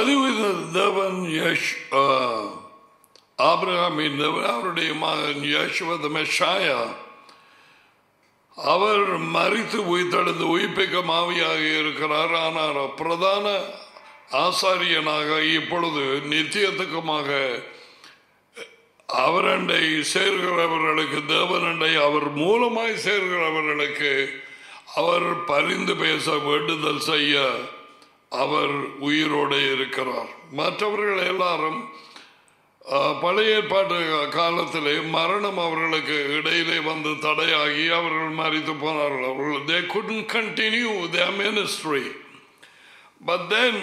அதிவித தேவன் ஆபிரகாமின் தேவன் அவருடைய மகன் யேசுவ மெஷாயா அவர் மரித்து உயிர்த்தெழுந்து உயிர்ப்பிக்க மாவியாக இருக்கிறார். ஆனால் பிரதான ஆசாரியனாக இப்பொழுது நித்தியத்துக்குமாக அவரண்டை சேர்கிறவர்களுக்கு தேவனண்டை அவர் மூலமாய் சேர்கிறவர்களுக்கு அவர் பரிந்து பேச வேண்டுதல் செய்ய அவர் உயிரோடு இருக்கிறார். மற்றவர்கள் எல்லாரும் பழைய ஏற்பாட்டு காலத்திலே மரணம் அவர்களுக்கு இடையிலே வந்து தடையாகி அவர்கள் மரித்து போனார்கள். அவர்கள் they couldn't continue their ministry. But then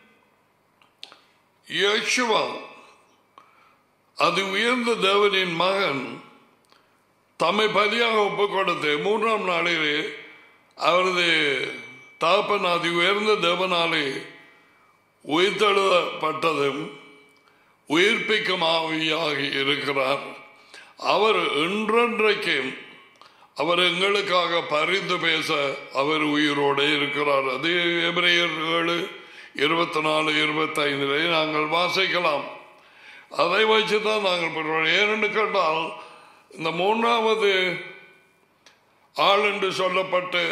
Yeshua அது உயர்ந்த தேவனின் மகன் தம்மை பலியாக ஒப்புக் கொடுத்து 3ஆம் நாளிலே அவரது தகப்பன் அது உயர்ந்த தேவனாலே உயிர்த்தெழுதப்பட்டதும் உயிர்ப்பிக்கும் ஆவியாக இருக்கிறார். அவர் என்றென்றைக்கும் அவர் எங்களுக்காக பரிந்து பேச அவர் உயிரோடு இருக்கிறார். அது எபிரேயர் 7:24-25 நாங்கள் வாசிக்கலாம். அதை வச்சுதான் நாங்கள் பெறுவோம். ஏனென்று கேட்டால் இந்த 3வது ஆள் என்று சொல்லப்பட்டு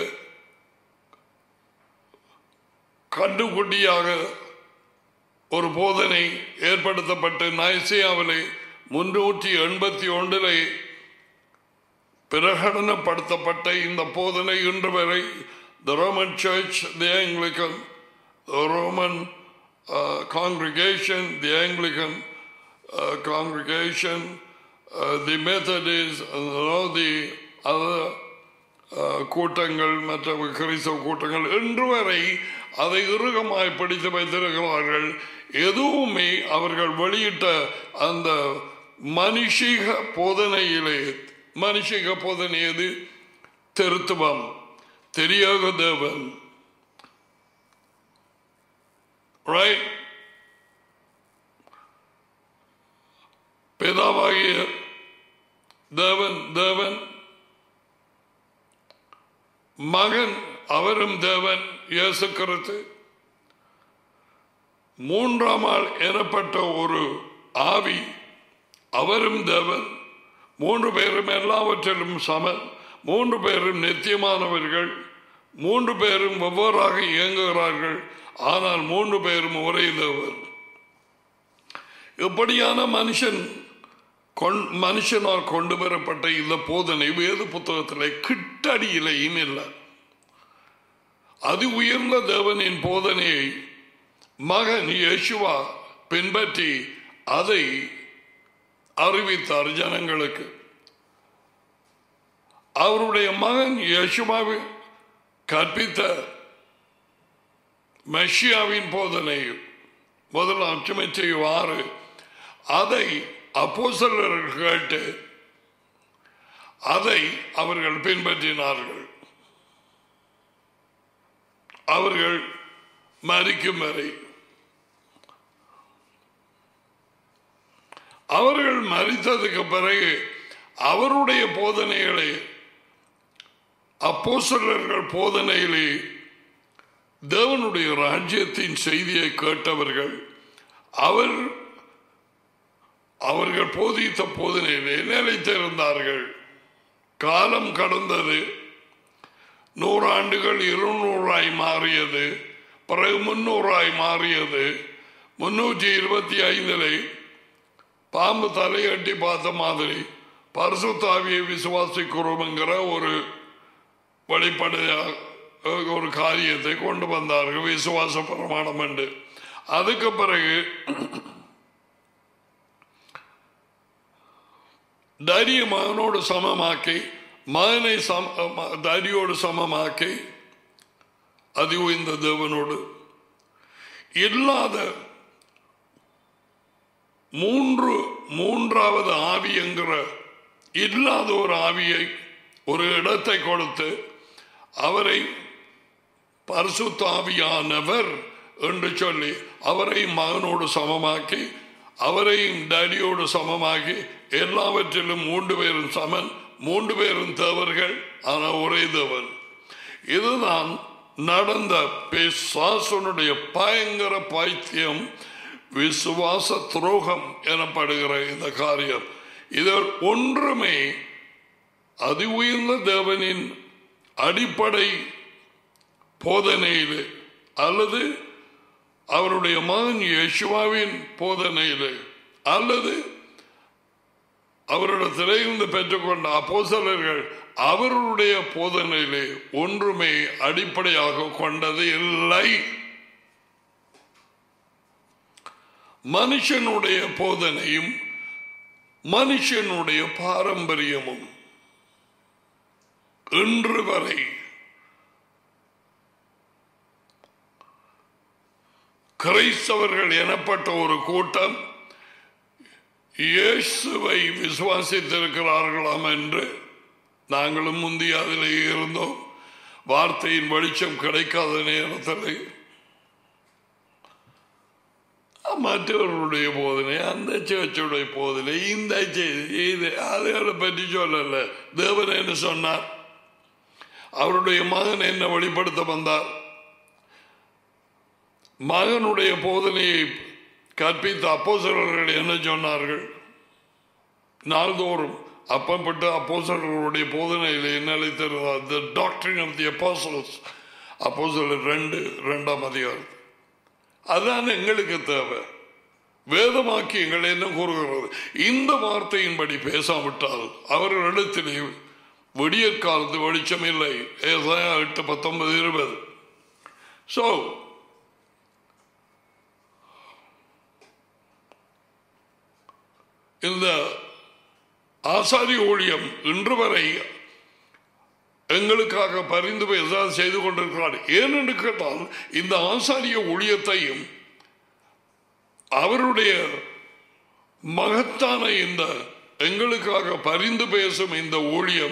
கண்டுகுட்டியாக ஒரு போதனை ஏற்படுத்தப்பட்டு நைசியாவிலே 381 பிரகடனப்படுத்தப்பட்ட இந்த போதனை இன்று வரை the Roman Church, the Anglican, the Roman congregation, the Anglican congregation, the Methodists, the other கூட்டங்கள் மற்ற கிறிஸ்தவ கூட்டங்கள் இன்று வரை அதை இறுகமாய் பிடித்து வைத்திருக்கிறார்கள். எதுவுமே அவர்கள் வெளியிட்ட அந்த மனுஷிக போதனையிலே மனுஷிக போதனை எது? திருத்துவம், தெரியாத தேவன், ரைட்? பிதாவாகிய தேவன் தேவன், மகன் அவரும் தேவன் இயேசு கிறிஸ்து, 3ஆம் ஆள் எனப்பட்ட ஒரு ஆவி அவரும் தேவன். 3 பேரும் எல்லாவற்றிலும் சமன். 3 பேரும் நித்தியமானவர்கள். 3 பேரும் வெவ்வேறாக இயங்குகிறார்கள். ஆனால் 3 பேரும் ஒரே தேவன். இப்படியான மனுஷனால் கொண்டு வரப்பட்ட இந்த போதனை வேத புத்தகத்திலே கிட்டடியிலையும் இல்லை. அது உயர்ந்த தேவனின் போதனையை மகன் யேசுவா பின்பற்றி அதை அறிவித்தார் ஜனங்களுக்கு. அவருடைய மகன் யேசுவாவை கற்பித்த மெஷியாவின் போதனை முதலாம் தீமோத்தேயு 6 அதை அப்போஸ்தலர்கள் கேட்டு அதை அவர்கள் பின்பற்றினார்கள். அவர்கள் மரிக்கும் வரை. அவர்கள் மரித்ததுக்கு பிறகு அவருடைய போதனைகளை அப்போஸ்தலர்கள் போதனையிலே தேவனுடைய ராஜ்யத்தின் செய்தியை கேட்டவர்கள் அவர்கள் போதித்த போதனையிலே நிலைத்திருந்தார்கள். காலம் கடந்தது. 100 ஆண்டுகள் 200 மாறியது. பிறகு 300 மாறியது. 325 பாம்பு தலையட்டி பார்த்த மாதிரி பரிசுத்த ஆவியை விசுவாசிக்கிறோம் என்கிற ஒரு வெளிப்படையாக ஒரு காரியத்தை கொண்டு வந்தார்கள், விசுவாச பிரமாணம் என்று. அதுக்கு பிறகு தைரிய மகனோடு சமமாக்கி, மகனை தைரியோடு சமமாக்கி, அது இந்த தேவனோடு இல்லாத மூன்றாவது ஆவி என்கிற இல்லாத ஒரு ஆவியை ஒரு இடத்தை கொடுத்து அவரை பரிசுத்த ஆவியானவர் என்று சொல்லி அவரை மகனோடு சமமாக்கி, அவரையும் டாடியோடு சமமாக்கி, எல்லாவற்றிலும் 3 பேரும் சமன், 3 பேரும் தேவர்கள், ஆனால் ஒரே தேவன். இதுதான் நடந்த பிசாசுனுடைய பயங்கர பைத்தியம் விசுவாச துரோகம் எனப்படுகிற இந்த காரியம், இதில் ஒன்றுமே அதி உயர்ந்த தேவனின் அடிப்படை போதனையில் அல்லது அவருடைய மகன் யேசுவாவின் போதனையில் அல்லது அவரிடத்திலே இருந்து பெற்றுக்கொண்ட அப்போஸ்தலர்கள் அவருடைய போதனையிலே ஒன்றுமே அடிப்படையாக கொண்டது இல்லை. மனுஷனுடைய போதனையும் மனுஷனுடைய பாரம்பரியமும் இன்று வரை கிறிஸ்தவர்கள் எனப்பட்ட ஒரு கூட்டம் இயேசுவை விசுவாசித்திருக்கிறார்களாம் என்று நாங்களும் முந்தைய அதிலே இருந்தோம். வார்த்தையின் வெளிச்சம் கிடைக்காத நேரத்தில் மற்றவர்களுடைய போதனை, அந்த சேர்ச்சுடைய போதனை, இந்த செய்தி அதை பற்றி சொல்லல. தேவன் என்ன சொன்னார், அவருடைய மகன் என்ன வெளிப்படுத்த வந்தார், மகனுடைய போதனையை கற்பித்த அப்போஸ்தலர்கள் என்ன சொன்னார்கள், நாள்தோறும் அப்பப்பட்ட அப்போஸ்தலர்களுடைய போதனையில் என்ன அழைத்திருந்தார், the doctrine of the apostles, அப்போஸ்தலர் 2 அதிகாரம். அதான் எங்களுக்கு தேவை. வேதமாக்கியங்கள் என்ன கூறுகிறது, இந்த வார்த்தையின்படி பேசாவிட்டால் அவர்களிடத்திலே விடியற்காலத்து வெளிச்சம் இல்லை. 8:19-20. ஸோ இந்த ஆசாரிய ஊழியம் இன்று வரை எங்களுக்காக பரிந்து பேசாது செய்து கொண்டிருக்கிறார். ஏனென்று கேட்டால் இந்த ஆசாரிய ஊழியத்தையும் அவருடைய மகத்தான இந்த எங்களுக்காக பரிந்து பேசும் இந்த ஊழியம்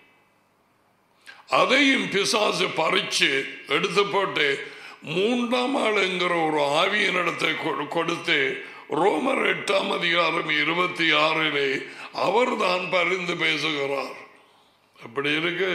அதையும் பிசாசு பறிச்சு எடுத்து போட்டு 3ஆம் ஆள் என்கிற ஒரு ஆவியினிடத்தை கொடுத்து ரோமர் 8 அதிகாரம் 26 அவர் தான் பரிந்து பேசுகிறார். அப்படி இருக்கு.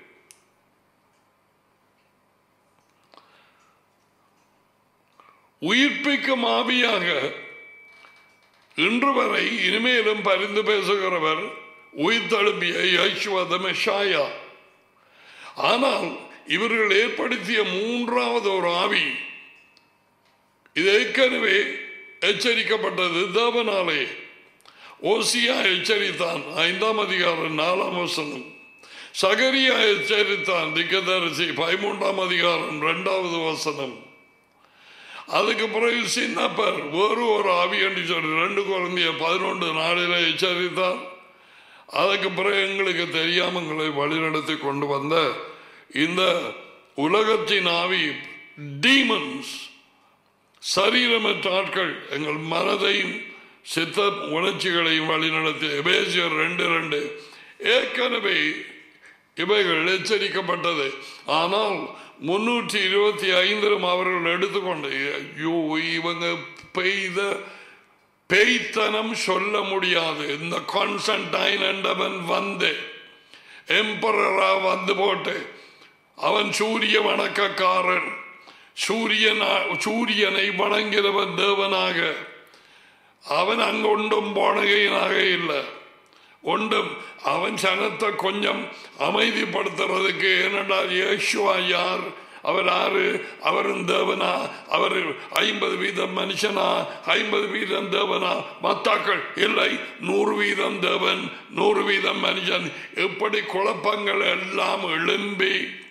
உயிர்ப்பிக்கும் ஆவியாக இன்று வரை இனிமேலும் பரிந்து பேசுகிறவர் உயிர்த்தெழும்பிய யேசுவ மெஷியா. ஆனால் இவர்கள் ஏற்படுத்திய 3வது ஒரு ஆவி, இது ஏற்கனவே எச்சரிக்கப்பட்டது தேவனாலே. ஓசியா எச்சரித்தான் 5ஆம் அதிகாரம் 4ஆம் வசனம். சகரியா எச்சரித்தான் திக்கதரிசி 13ஆம் அதிகாரம் 2வது வசனம். அதுக்கு பிறகு சின்னப்பர் வேறு ஒரு ஆவி என்று சொல்லி 2 கொரிந்தியர் 11:4 எச்சரித்தார். அதுக்கு பிறகு எங்களுக்கு தெரியாமல் எங்களை வழிநடத்தி கொண்டு வந்த இந்த உலகத்தின் ஆவி, டீமன்ஸ், சரீரமற்ற ஆட்கள், எங்கள் மனதையும் சித்த உணர்ச்சிகளையும் வழிநடத்தி எபேசியர் 2:2 ஏற்கனவே இவைகள் எச்சரிக்கப்பட்டது. ஆனால் 325 அவர்கள் எடுத்துக்கொண்டு இவங்க பெய்தனம் சொல்ல முடியாது. இந்த கான்ஸ்டன்டைன் என்றவன் வந்து எம்பரரா வந்து போட்டு அவன் சூரிய வணக்கக்காரன், சூரியனை வணங்கிறவன் தேவனாக, அவன் அங்கொண்டும் போனகையினாக இல்லை ஒன்றும். அவன் சனத்தை கொஞ்சம் அமைதிப்படுத்துறதுக்கு, ஏனென்றால் யேசுவா யார், அவர் ஆறு, அவரும் தேவனா, அவர் 50% மனுஷனா, 50% தேவனா, மத்தாக்கள் இல்லை, 100% தேவன் 100% மனுஷன். இப்படி குழப்பங்கள் எல்லாம் எழும்பி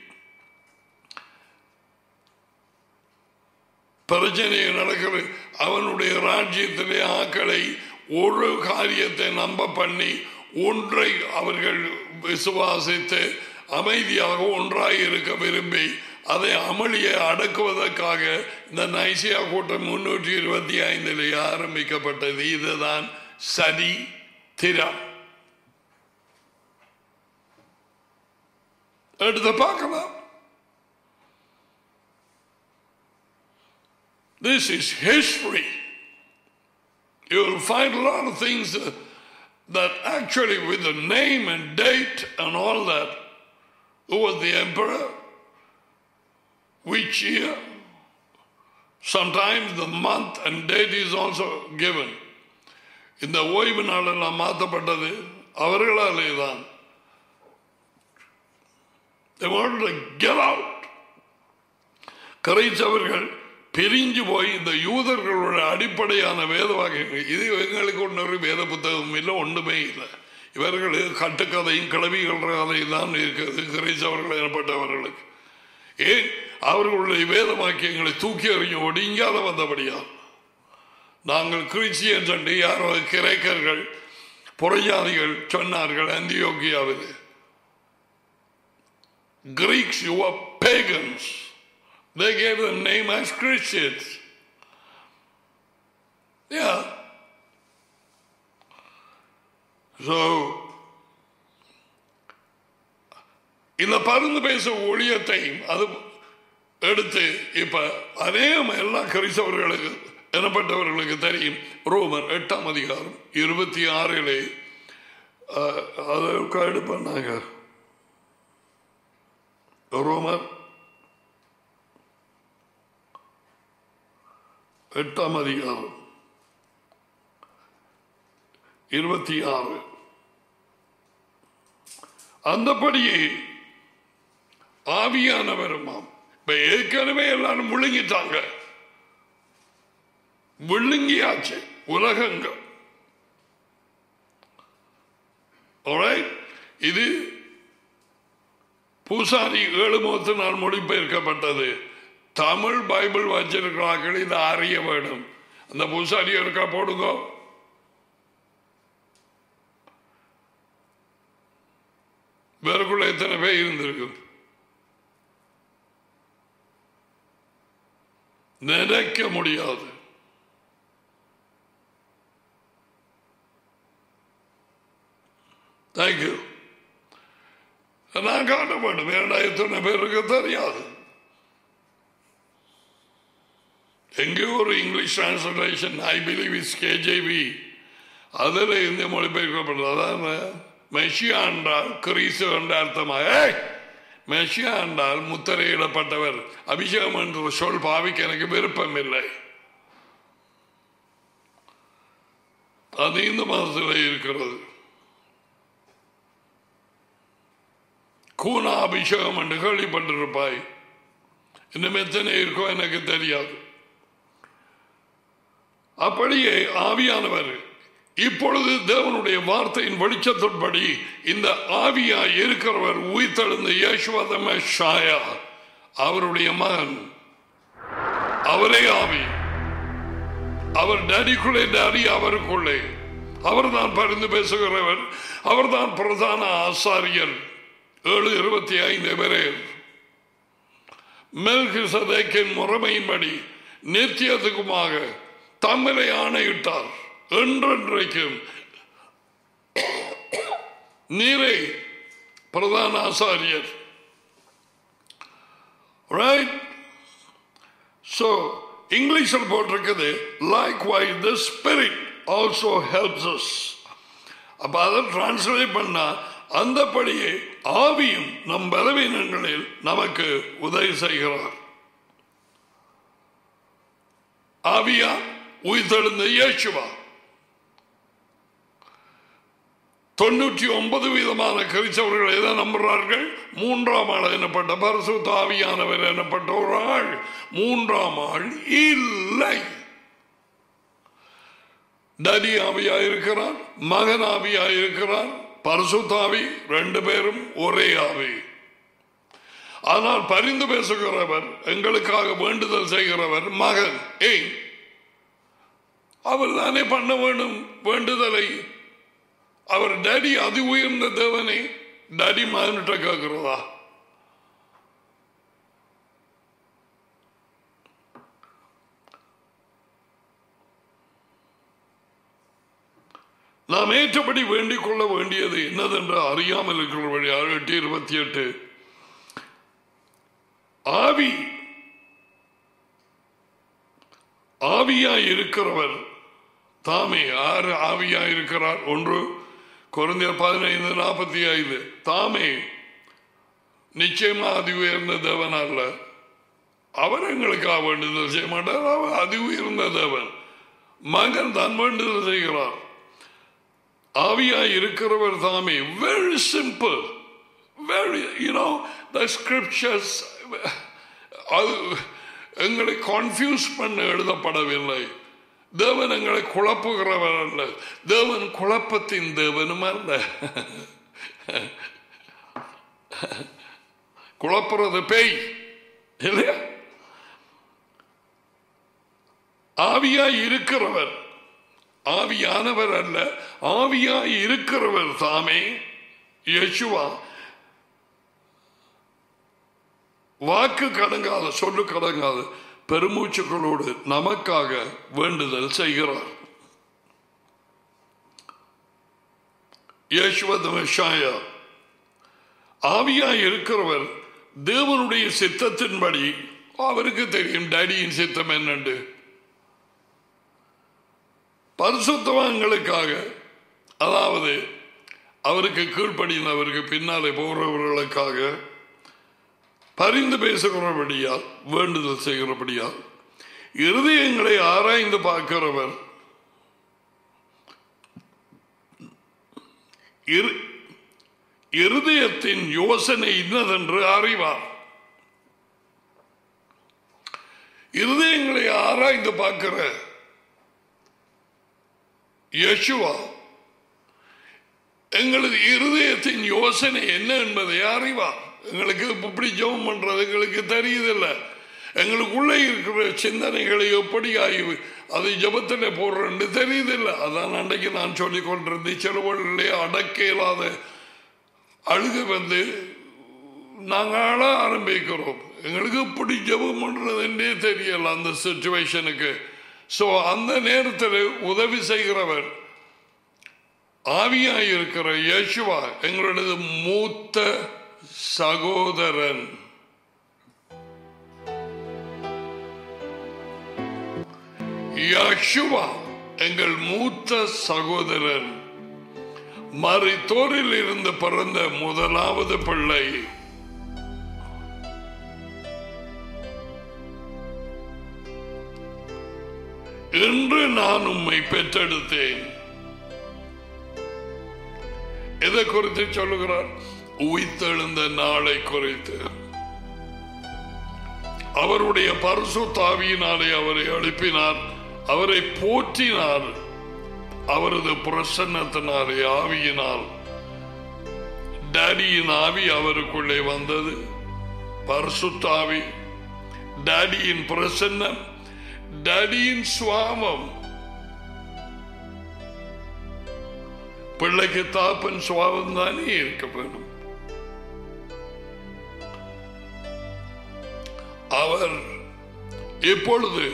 பிரச்சனை நடக்கிறது. அவனுடைய ராஜ்யத்திலே ஆக்களை ஒரு காரியத்தை நம்ப பண்ணி ஒன்றை அவர்கள் விசுவாசித்து அமைதியாக ஒன்றாக இருக்க விரும்பி அதை அமளியை அடக்குவதற்காக இந்த நைசியா கூட்டம் 325 ஆரம்பிக்கப்பட்டது. இதுதான் சதி திரம். எடுத்து பார்க்கலாம். This is history. You will find a lot of things that actually with the name and date and all that. Who was the emperor? which year. Sometimes the month and date is also given. இந்த ஓய்வு நாளெல்லாம் மாற்றப்பட்டது அவர்களாலே தான். They wanted to get out. கிரைத்தவர்கள் பிரிஞ்சு போய் இந்த யூதர்களோட அடிப்படையான வேத வாக்கியங்கள், இது எங்களுக்கு ஒன்று வேத புத்தகம் இல்லை, ஒன்றுமே இல்லை. இவர்கள் கட்டுக்கதையும் கிளவிகள் கதையும் தான் இருக்கிறது கிரைத்தவர்கள் எனப்பட்டவர்களுக்கு. ஏன் அவர்களுடைய வேத வாக்கியங்களை தூக்கி எறிஞ்சு ஒடுங்காத வந்தபடியா நாங்கள் கிறிஸ்டியன்ஸ் என்று யாரோ கிரேக்கர்கள் புறஜாதிகள் சொன்னார்கள் அந்தியோக்கியாவில். Greeks, you were pagans. They gave them name as Christians. Yeah. So, இந்த பருந்து பேச ஒளியத்தையும் அது எடுத்து இப்ப அநேகம் எல்லா கிறிஸ்தவர்களுக்கு எனப்பட்டவர்களுக்கு தெரியும். ரோமர் 8ஆம் அதிகாரம் 26 அதை எடுப்பாங்க. ரோமர் 8ஆம் அதிகாரம் 26 அந்தபடியே ஆவியானவருமாம். இப்ப ஏற்கனவே எல்லாரும் முழுங்கிட்டாங்க, விழுங்கியாச்சு உலகங்கள். இது பூசாரி 7 முகத்தினால் மொழிபெயர்க்கப்பட்டது. தமிழ் பைபிள் வச்சிருக்கிறார்கள், இதை அறிய வேண்டும். அந்த பூசாரி இருக்கா போடுங்க. வேறுக்குள்ள எத்தனை பேர் இருந்திருக்கு நினைக்க முடியாது. தேங்க்யூ. நான் காட்ட வேண்டும், ஏன்னா எத்தனை பேருக்கு தெரியாது. எங்கேயோ ஒரு English translation, I believe is KJV, அதில் இந்த மொழிபெயர்க்கப்பட்டது. அதான் மெஷியா என்றால் கிறிஸ்து என்ற அர்த்தமாக. மெஷியா என்றால் முத்திரையிடப்பட்டவர். அபிஷேகம் என்ற சொல் பாவிக்க எனக்கு விருப்பம் இல்லை. அது இந்த மாதத்தில் இருக்கிறது. கூனா அபிஷேகம் என்று கேள்விப்பட்டிருப்பாய். இன்னும் எத்தனை இருக்கோ எனக்கு தெரியாது. அப்படியே ஆவியானவர் இப்பொழுது தேவனுடைய வார்த்தையின் வெளிச்சத்தின்படி இந்த ஆவியாய் இருக்கிறவர் உயிர்த்தெழுந்த இயேசுவ மெஷியா, அவருடைய மகன். அவரே ஆவி. அவர் டேடிக்குள்ளே, டேடி அவருக்குள்ளே. அவர்தான் பரிந்து பேசுகிறவர். அவர்தான் பிரதான ஆசாரியர். 7:25 வரை மெல்கிசதேக்கின் முறைமையின்படி நித்தியத்துக்குமாக தம்மிலே ஆணையிட்டார். என்றென்றைக்கும் நீரே பிரதான ஆசாரியர். ரைட். சோ இங்கிலீஷில் போட்டிருக்குது likewise the spirit also helps us. அப்ப அதை டிரான்ஸ்லேட் பண்ணா அந்தபடியே ஆவியும் நம் பலவீனங்களில் நமக்கு உதவி செய்கிறார். ஆவியா உயிர்த்தெழுந்த இயேசுவா. 99% கிறிஸ்தவர்கள் எதை நம்புகிறார்கள்? 3ஆம் ஆள் எனப்பட்ட பரிசுத்த ஆவியானவர் எனப்பட்ட ஒரு ஆள். 3ஆம் ஆள் இல்லை. டடி ஆவியா இருக்கிறார், மகன் ஆவியா இருக்கிறார், பரிசுத்தாவி. 2 பேரும் ஒரே ஆவி. ஆனால் பரிந்து பேசுகிறவர், எங்களுக்காக வேண்டுதல் செய்கிறவர் மகன். ஏன்? அவர் தானே பண்ண வேண்டும் வேண்டுதலை. அவர் டேடி அதி உயர்ந்த தேவனை டேடி மகன்கிட்ட கேட்கிறதா? நாம் ஏற்றபடி வேண்டிக் கொள்ள வேண்டியது என்னதென்று அறியாமல் இருக்கிற வழி. 8:28 ஆவி ஆவியாய் இருக்கிறவர் தாமே. யார் ஆவியாய் இருக்கிறார்? 1 கொரிந்தியர் 15:45 தாமே நிச்சயமா அதி உயர்ந்த தேவன் அல்ல. அவர் எங்களுக்காக வேண்டுதல் செய்ய மாட்டார். அவர் அதி உயர்ந்த தேவன். மகன் தான் வேண்டுதல் செய்கிறார். ஆவியாய் இருக்கிறவர் தாமே. Very simple. Very the scriptures எங்களை கன்ஃபியூஸ் பண்ண எழுதப்படவில்லை. தேவன் எங்களை குழப்புகிறவர் அல்ல. தேவன் குழப்பத்தின் தேவனும் அல்ல. குழப்புறது பேய் இல்லையா? ஆவியாய் இருக்கிறவர், ஆவியானவர் அல்ல, ஆவியாய் இருக்கிறவர் தாமே யேசுவா வாக்கு கடங்காத, சொல்லு கடங்காத பெருமூச்சுக்களோடு நமக்காக வேண்டுதல் செய்கிறார். யேசுவ மெஷாயா ஆவியாய் இருக்கிறவர் தேவனுடைய சித்தத்தின்படி, அவருக்கு தெரியும் டாடியின் சித்தம் என்னண்டு. பரிசுத்தவான்களுக்காக, அதாவது அவருக்கு கீழ்ப்படிந்தவருக்கு பின்னாலே போகிறவர்களுக்காக பரிந்து பேசுகிறபடியால், வேண்டுதல் செய்கிறபடியால், இருதயங்களை ஆராய்ந்து பார்க்கிறவர், இருதயத்தின் யோசனை இன்னதென்று அறிவார். இருதயங்களை ஆராய்ந்து பார்க்கிற யேசுவா எங்களது இருதயத்தின் யோசனை என்ன என்பதை அறிவார். எங்களுக்கு இப்படி ஜெபம் பண்றது எங்களுக்கு தெரியுதில்லை. எங்களுக்குள்ளே இருக்கிற சிந்தனைகளை எப்படி ஆய்வு அது ஜெபத்தில் போடுறேன்னு தெரியுதில்லை. அதான் அன்றைக்கு நான் சொல்லிக் கொண்டிருந்தேன். சிலவர்களே அடக்க இயலாத அழுக வந்து நாங்கள் அழ ஆரம்பிக்கிறோம். எங்களுக்கு இப்படி ஜெபம் பண்றதுன்னே தெரியல அந்த சிச்சுவேஷனுக்கு. ஸோ அந்த நேரத்தில் உதவி செய்கிறவர் ஆவியாய் இருக்கிற யேசுவா எங்களது மூத்த சகோதரன். யேசுவா எங்கள் மூத்த சகோதரன், மரித்தோரில் இருந்து பிறந்த முதலாவது பிள்ளை. இன்று நான் உம்மை பெற்றெடுத்தேன். எதை குறித்து சொல்லுகிறார்? உயிர்த்தெழுந்த நாளை குறித்து. அவருடைய பரிசுத்த ஆவியினாலே அவரை எழுப்பினார், அவரை போற்றினார். அவரது பிரசன்னத்தினாலே, ஆவியினால், டாடியின் ஆவி அவருக்குள்ளே வந்தது. பரிசுத்த ஆவி, டாடியின் பிரசன்னம், டாடியின் சுவாபம். பிள்ளைக்கு தாப்பன் சுவாபம் தானே இருக்க வேண்டும். அவர் இப்பொழுது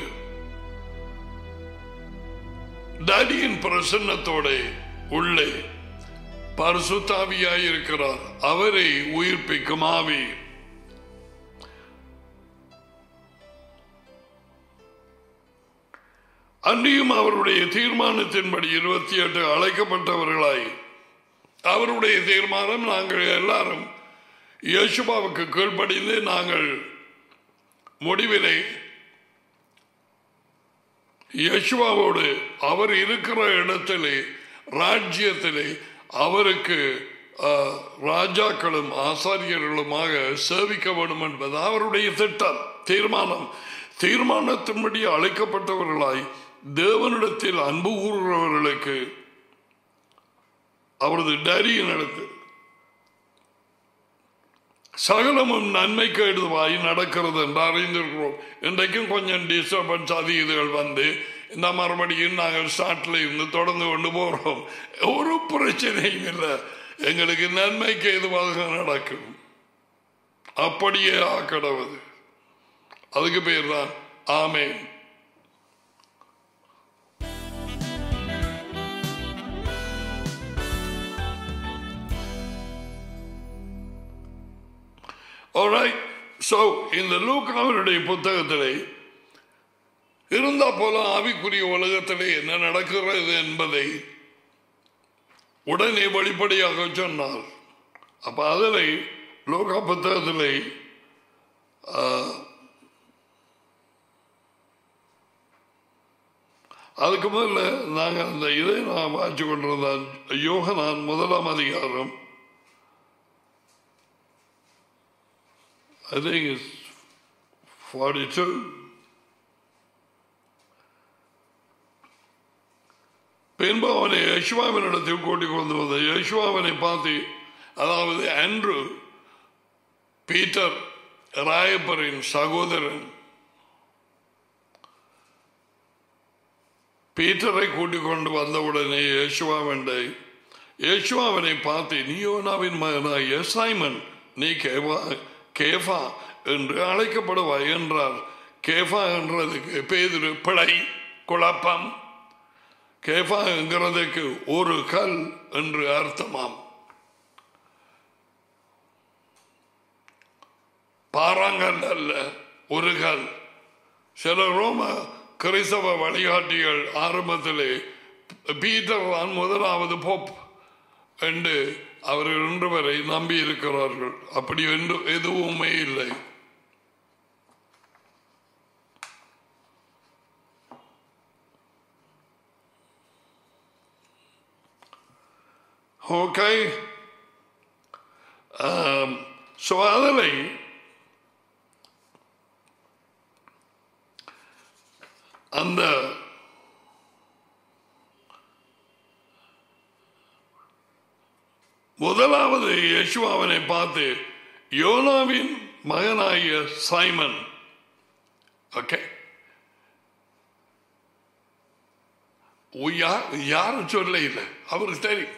டாடியின் பிரசன்னத்தோட உள்ளே பரிசுத்த ஆவியாய் இருக்கிறார். அவரை உயிர்ப்பிக்கும் ஆவி. அன்றியும் அவருடைய தீர்மானத்தின்படி 28 அழைக்கப்பட்டவர்களாய், அவருடைய தீர்மானம், நாங்கள் எல்லாரும் யேசுவாவுக்கு கீழ்ப்படிந்து நாங்கள் முடிவிலே யேசுவாவோடு அவர் இருக்கிற இடத்திலே, ராஜ்யத்திலே அவருக்கு ராஜாக்களும் ஆசாரியர்களுமாக சேவிக்க வேண்டும் என்பது அவருடைய திட்டம், தீர்மானம். தீர்மானத்தின்படி அழைக்கப்பட்டவர்களாய் தேவனிடத்தில் அன்பு கூறுகிறவர்களுக்கு அவரது டாடியின் இடத்தில் சகலமும் நன்மைக்கு எழுதுவாய் நடக்கிறது என்று அறிந்திருக்கிறோம். இன்றைக்கும் கொஞ்சம் டிஸ்டர்பன்ஸ் அது இதுகள் வந்து இந்த மறுபடியும் நாங்கள் ஸ்டார்ட்ல இருந்து தொடர்ந்து கொண்டு போறோம். ஒரு பிரச்சனையும் இல்லை. எங்களுக்கு நன்மைக்கு எதுவாக நடக்கும். அப்படியே ஆக்கடவது. அதுக்கு பேர் தான் ஆமென். Alright, so இந்த லூக்காவினுடைய புத்தகத்திலே இருந்தா போல ஆவிக்குரிய உலகத்திலே என்ன நடக்கிறது என்பதை உடனே வெளிப்படையாக சொன்னார். அப்ப அதில் லூக்கா புத்தகத்திலே அதுக்கு முதல்ல நாங்கள் அந்த இதை நான் வாய்ச்சி கொண்டிருந்தேன். யோகனான் 1 அதிகாரம், I think it's 42. பின்பு அவனை யேசுவாவினிடத்தில் கூட்டிக் கொண்டு வந்த யேசுவாவினை பார்த்து, அதாவது ஆண்ட்ரூ, பீட்டர் ராயப்பரின் சகோதரன், பீட்டரை கூட்டிக் கொண்டு வந்தவுடனே யேசுவாவினை பார்த்து, நீ யோனாவின் மகனாகிய சைமன், நீ கேஃபா என்று அழைக்கப்படுவாய் என்றார். கேஃபா என்றதுக்கு பேதுரு, பிழை, குழப்பம். கேஃபா என்கிறதுக்கு ஒரு கல் என்று அர்த்தமாம். பாறாங்கல் அல்ல, ஒரு கல். சில ரோம கிறிஸ்தவ வழிகாட்டிகள் ஆரம்பத்திலே பீட்டர் தான் முதலாவது போப் என்று அவர்கள் இன்று வரை நம்பி இருக்கிறார்கள். அப்படி எதுவுமே இல்லை. ஓகே, ஸோ அதில் அந்த முதலாவது யேசுவாவினை பார்த்து, யோனாவின் மகனாகிய சைமன். ஓகே, யாரும் சொல்ல இல்லை, அவருக்கு தெரியும்.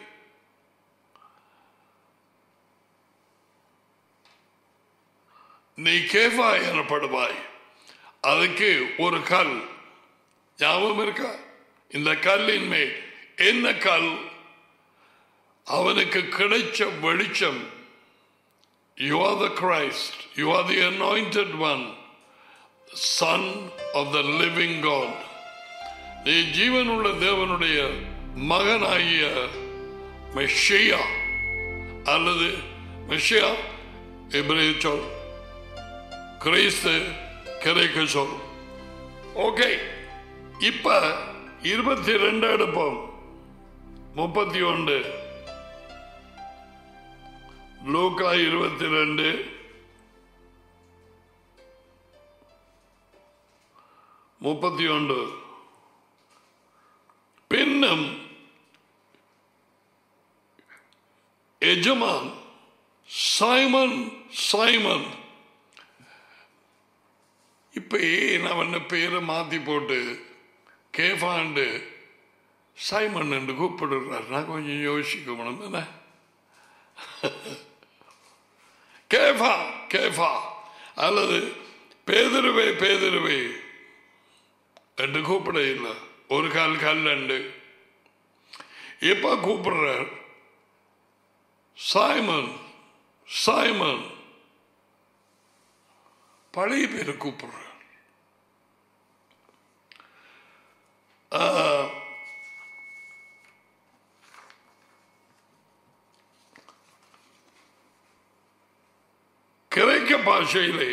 நீ கேஃபா எனப்படுவாய். அதுக்கு ஒரு கல் ஞாபகம் இருக்கா? இந்த கல்லின் மேல் என்ன கல்? அவனுக்கு கிடைச்ச வெளிச்சம். You are the Christ, you are the anointed one, Son of the living God. நீ ஜீவனுள்ள தேவனுடைய மகனாகிய மெஷியா, அல்லது மெஷியா எபிரேய சொல், கிறிஸ்து கிரேக்க சொல். ஓகே, இப்ப 22 எடுப்போம். 31 லூக்கா 22 31. பின்னும் எஜமான், சைமன் சைமன். இப்ப அவன் பேரை மாத்தி போட்டு கேஃபாண்டு சைமன் என்று கூப்பிடுறார். நான் கொஞ்சம் யோசிக்கணும் தானே. கேஃபா கேஃபா அல்லது பேதுருவே பேதுருவே என்று கூப்பிட இல்லை. ஒரு கால் கல்லண்டு. இப்ப கூப்பிடுறார் சைமன் சைமன். பழைய பேரை கூப்பிடுறார். கிரேக்க பாஷையிலே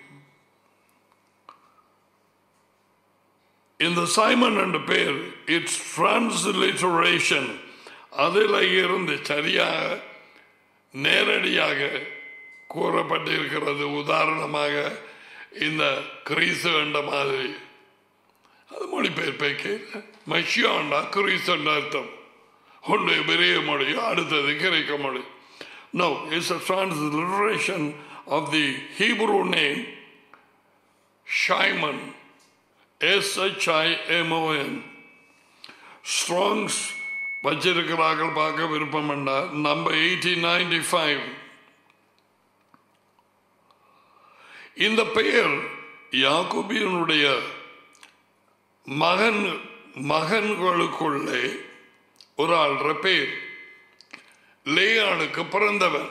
இந்த சைமன் என்ற பெயர், இட்ஸ் டிரான்ஸ்லிட்டரேஷன், அதில் இருந்து சரியாக நேரடியாக கூறப்பட்டிருக்கிறது. உதாரணமாக இந்த கிறிஸ்து என்ற மாதிரி அது மொழிபெயர்ப்பேக்கு மெஷியாண்டா கிறிஸ்து என்ற அர்த்தம். ஒன்று பெரிய மொழி, அடுத்தது கிரேக்க மொழி. No, it's a transliteration of the Hebrew name Shimon, Shimon. Strong's வச்சிருக்கிறார்கள், பார்க்க விருப்பம் என்றார். நம்பர் 1895. இந்த பெயர் யாக்கோபினுடைய மகன்களுக்குள்ளே ஒரு ஆள் பேர், லேயாளுக்கு பிறந்தவன்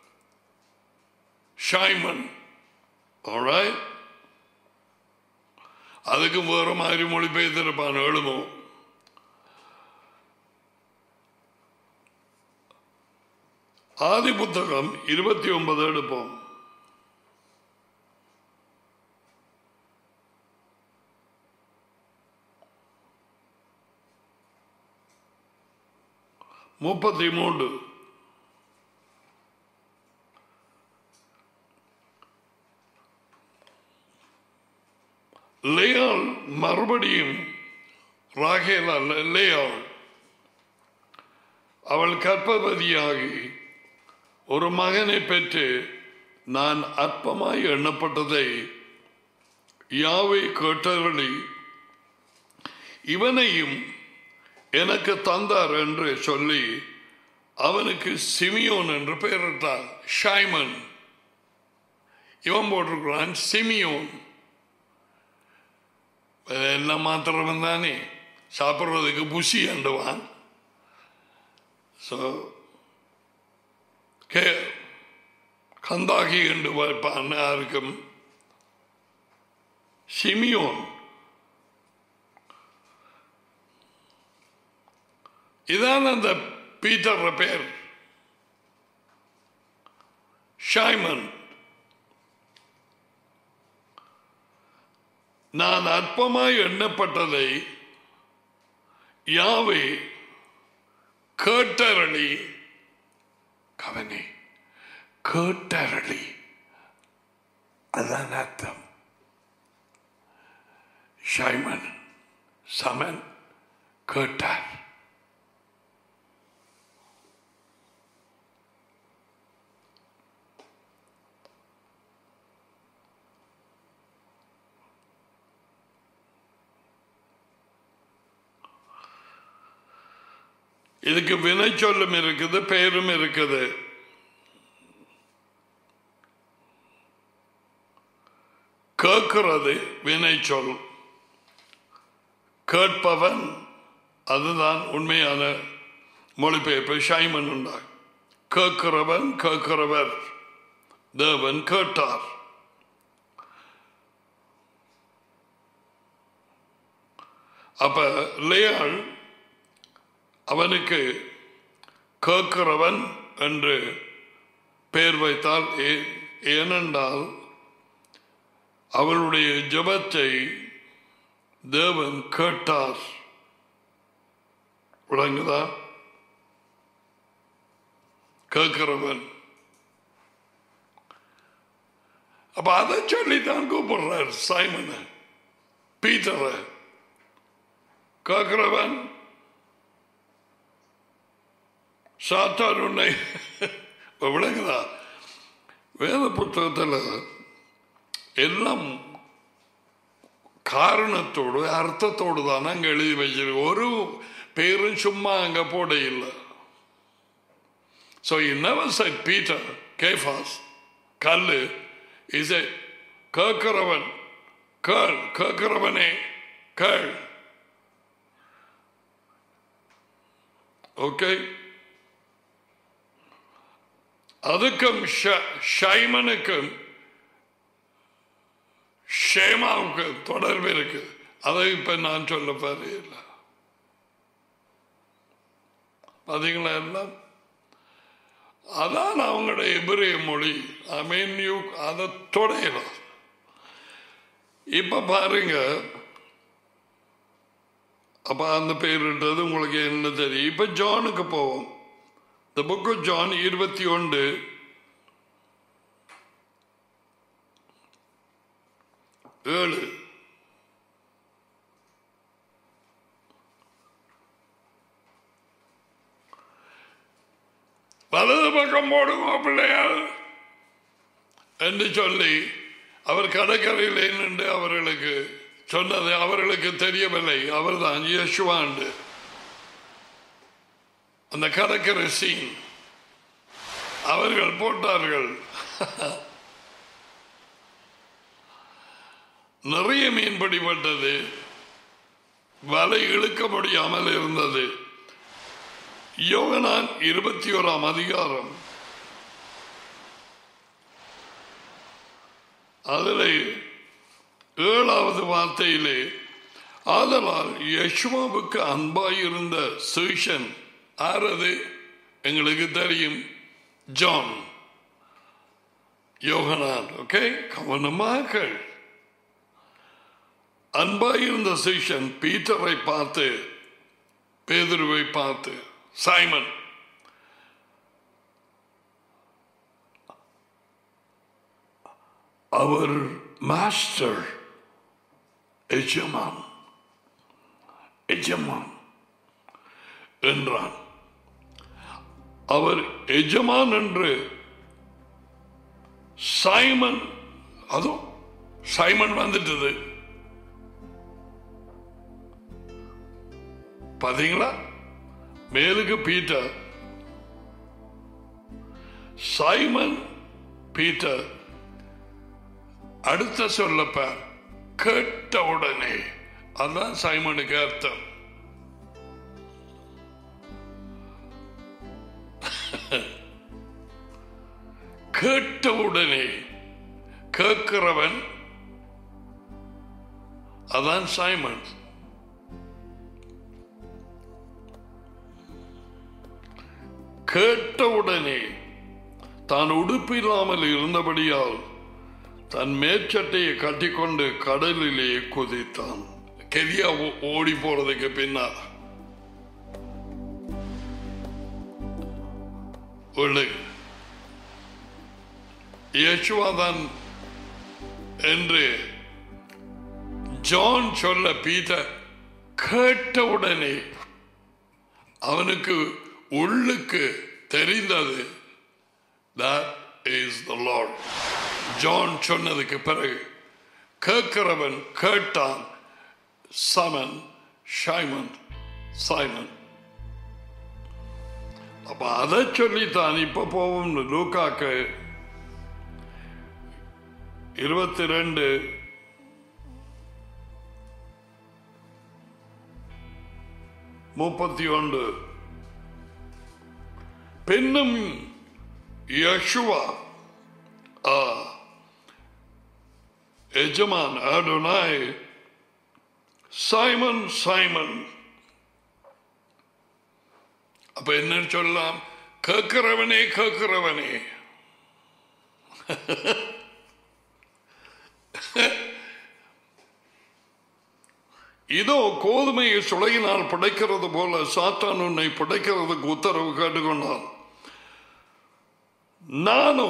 ஷைமன். Alright? அதுக்கு வேற மாதிரி மொழிபெயர்த்திருப்பான் எழுமோ. ஆதி புத்தகம் 29 எடுப்போம். 33. லேயாள் மறுபடியும் ராகேல் அல்ல, லேயாள் அவள் கர்ப்பவதியாகி ஒரு மகனை பெற்று நான் அற்பமாய் எண்ணப்பட்டதை யாவே கேட்டவழி இவனையும் எனக்கு தந்தார் என்று சொல்லி அவனுக்கு சிமியோன் என்று பெயரிட்டார். ஷைமன் இவன் போட்டிருக்கிறான் சிமியோன். எல்லாம் மாத்திரம் தானே சாப்பிட்றதுக்கு புசி அண்டுவான். கந்தாகி என்று வைப்பான். யாருக்கும் சிமியோன். இதான் அந்த பீட்டர் பேர். ஷைமன். நான் அற்பமாய் எண்ணப்பட்டதை யாவே கேட்டரளி. கவனி, கேட்டரளி அதான் அர்த்தம். ஷைமன் சமன் கேட்டார். இதுக்கு வினை சொல்லும் இருக்குது, பெயரும் இருக்குது. கேட்கிறது வினை சொல், கேட்பவன் அதுதான் உண்மையான மொழிபெயர்ப்பு. ஷைமன் உண்டார். கேட்கிறவன், கேட்கிறவர், தேவன் கேட்டார். அப்ப லேயாள் அவனுக்கு கேட்கிறவன் என்று பெயர் வைத்தால், ஏனென்றால் அவளுடைய ஜெபத்தை தேவன் கேட்டார். விளங்குதா? கேட்கிறவன். அப்ப அதை சொல்லித்தான் கூப்பிடுறார் சைமன் பீட்டரை. கேட்கிறவன் சாத்தான் உன்னை. விளங்குதா? வேத புத்தகத்தில் எல்லாம் காரணத்தோடு அர்த்தத்தோடு தான் அங்கே எழுதி வச்சிருக்கு. ஒரு பேரும் சும்மா அங்கே போட இல்லை. So he never said Peter, Cephas, கல்லு. He said கேட்கிறவன், கேள், கேட்கிறவனே கேள். ஓகே. அதுக்கும் ஷைமனுக்கும் ஷேமாவுக்கு தொடர்பு இருக்கு. அதை இப்ப நான் சொல்ல பாருல. பாத்தீங்களா? எல்லாம் அதான் அவங்களுடைய எபிரேய மொழி. அதை தொடரலாம். இப்ப பாருங்க. அப்ப அந்த பேருன்றது உங்களுக்கு என்ன தெரியும். இப்ப ஜானுக்கு போவோம். The book of John 21 7. வலது பக்கம் போடுங்க பிள்ளையார் என்று சொல்லி அவர் கடற்கரையில் நின்று அவர்களுக்கு சொன்னது அவர்களுக்கு தெரியவில்லை. அவர்தான் இயேசுவாண்டு. அந்த கடற்கரை சீன் அவர்கள் போட்டார்கள். நிறைய மீன் பிடிபட்டது. வலை இழுக்க முடியாமல் இருந்தது. யோகனான் 21 அதிகாரம் அதில் 7வது வார்த்தையிலே, ஆதலால் யெஷுவாவுக்கு அன்பாயிருந்த சீஷன் ஆறது எங்களுக்கு தெரியும், ஜான். யோகனான். ஓகே, கவனமாக. அன்பாயிருந்த சீஷன் பீட்டரை பார்த்து, பேதுருவை பார்த்து, சைமன் அவர் மாஸ்டர், எஜமான் எஜமான் என்றான். அவர் எஜமான் என்று சைமன், அதோ சைமன் வந்துட்டது பாத்தீங்களா? மேலுக்கு பீட்டர், சைமன் பீட்டர். அடுத்த சொல்லப்ப கேட்ட உடனே, அதான் சைமனுக்கு அர்த்தம். கேட்ட உடனே, கேட்கிறவன், அதான் சைமன். கேட்டவுடனே தான் உடுப்பில்லாமல் இருந்தபடியால் தன் மேற்சட்டையை கட்டிக்கொண்டு கடலிலே குதித்தான். கெரியா ஓடி போறதுக்கு பின்னால் யேசுவாதான் என்று ஜான் சொல்ல பீட்டர் கேட்டவுடனே அவனுக்கு உள்ளுக்கு தெரிந்தது, that is the Lord. John சொன்னதுக்கு பிறகு கேட்கிறவன் கேட்டான், சமன் ஷைமன் சைமன். அப்ப அதை சொல்லித்தான் இப்ப போவோம் லூக்காக்கு 22:31. பின்னும் யெஷுவா எஜமான் அடோனாய், சைமன் சைமன். அப்ப என்ன சொல்லலாம்? கேட்கிறவனே கேட்கிறவனே. இதோ கோதுமையை சுளையினால் படைக்கிறது போல சாத்தான் உன்னை படைக்கிறதுக்கு உத்தரவு கேட்டுக்கொண்டான். நானோ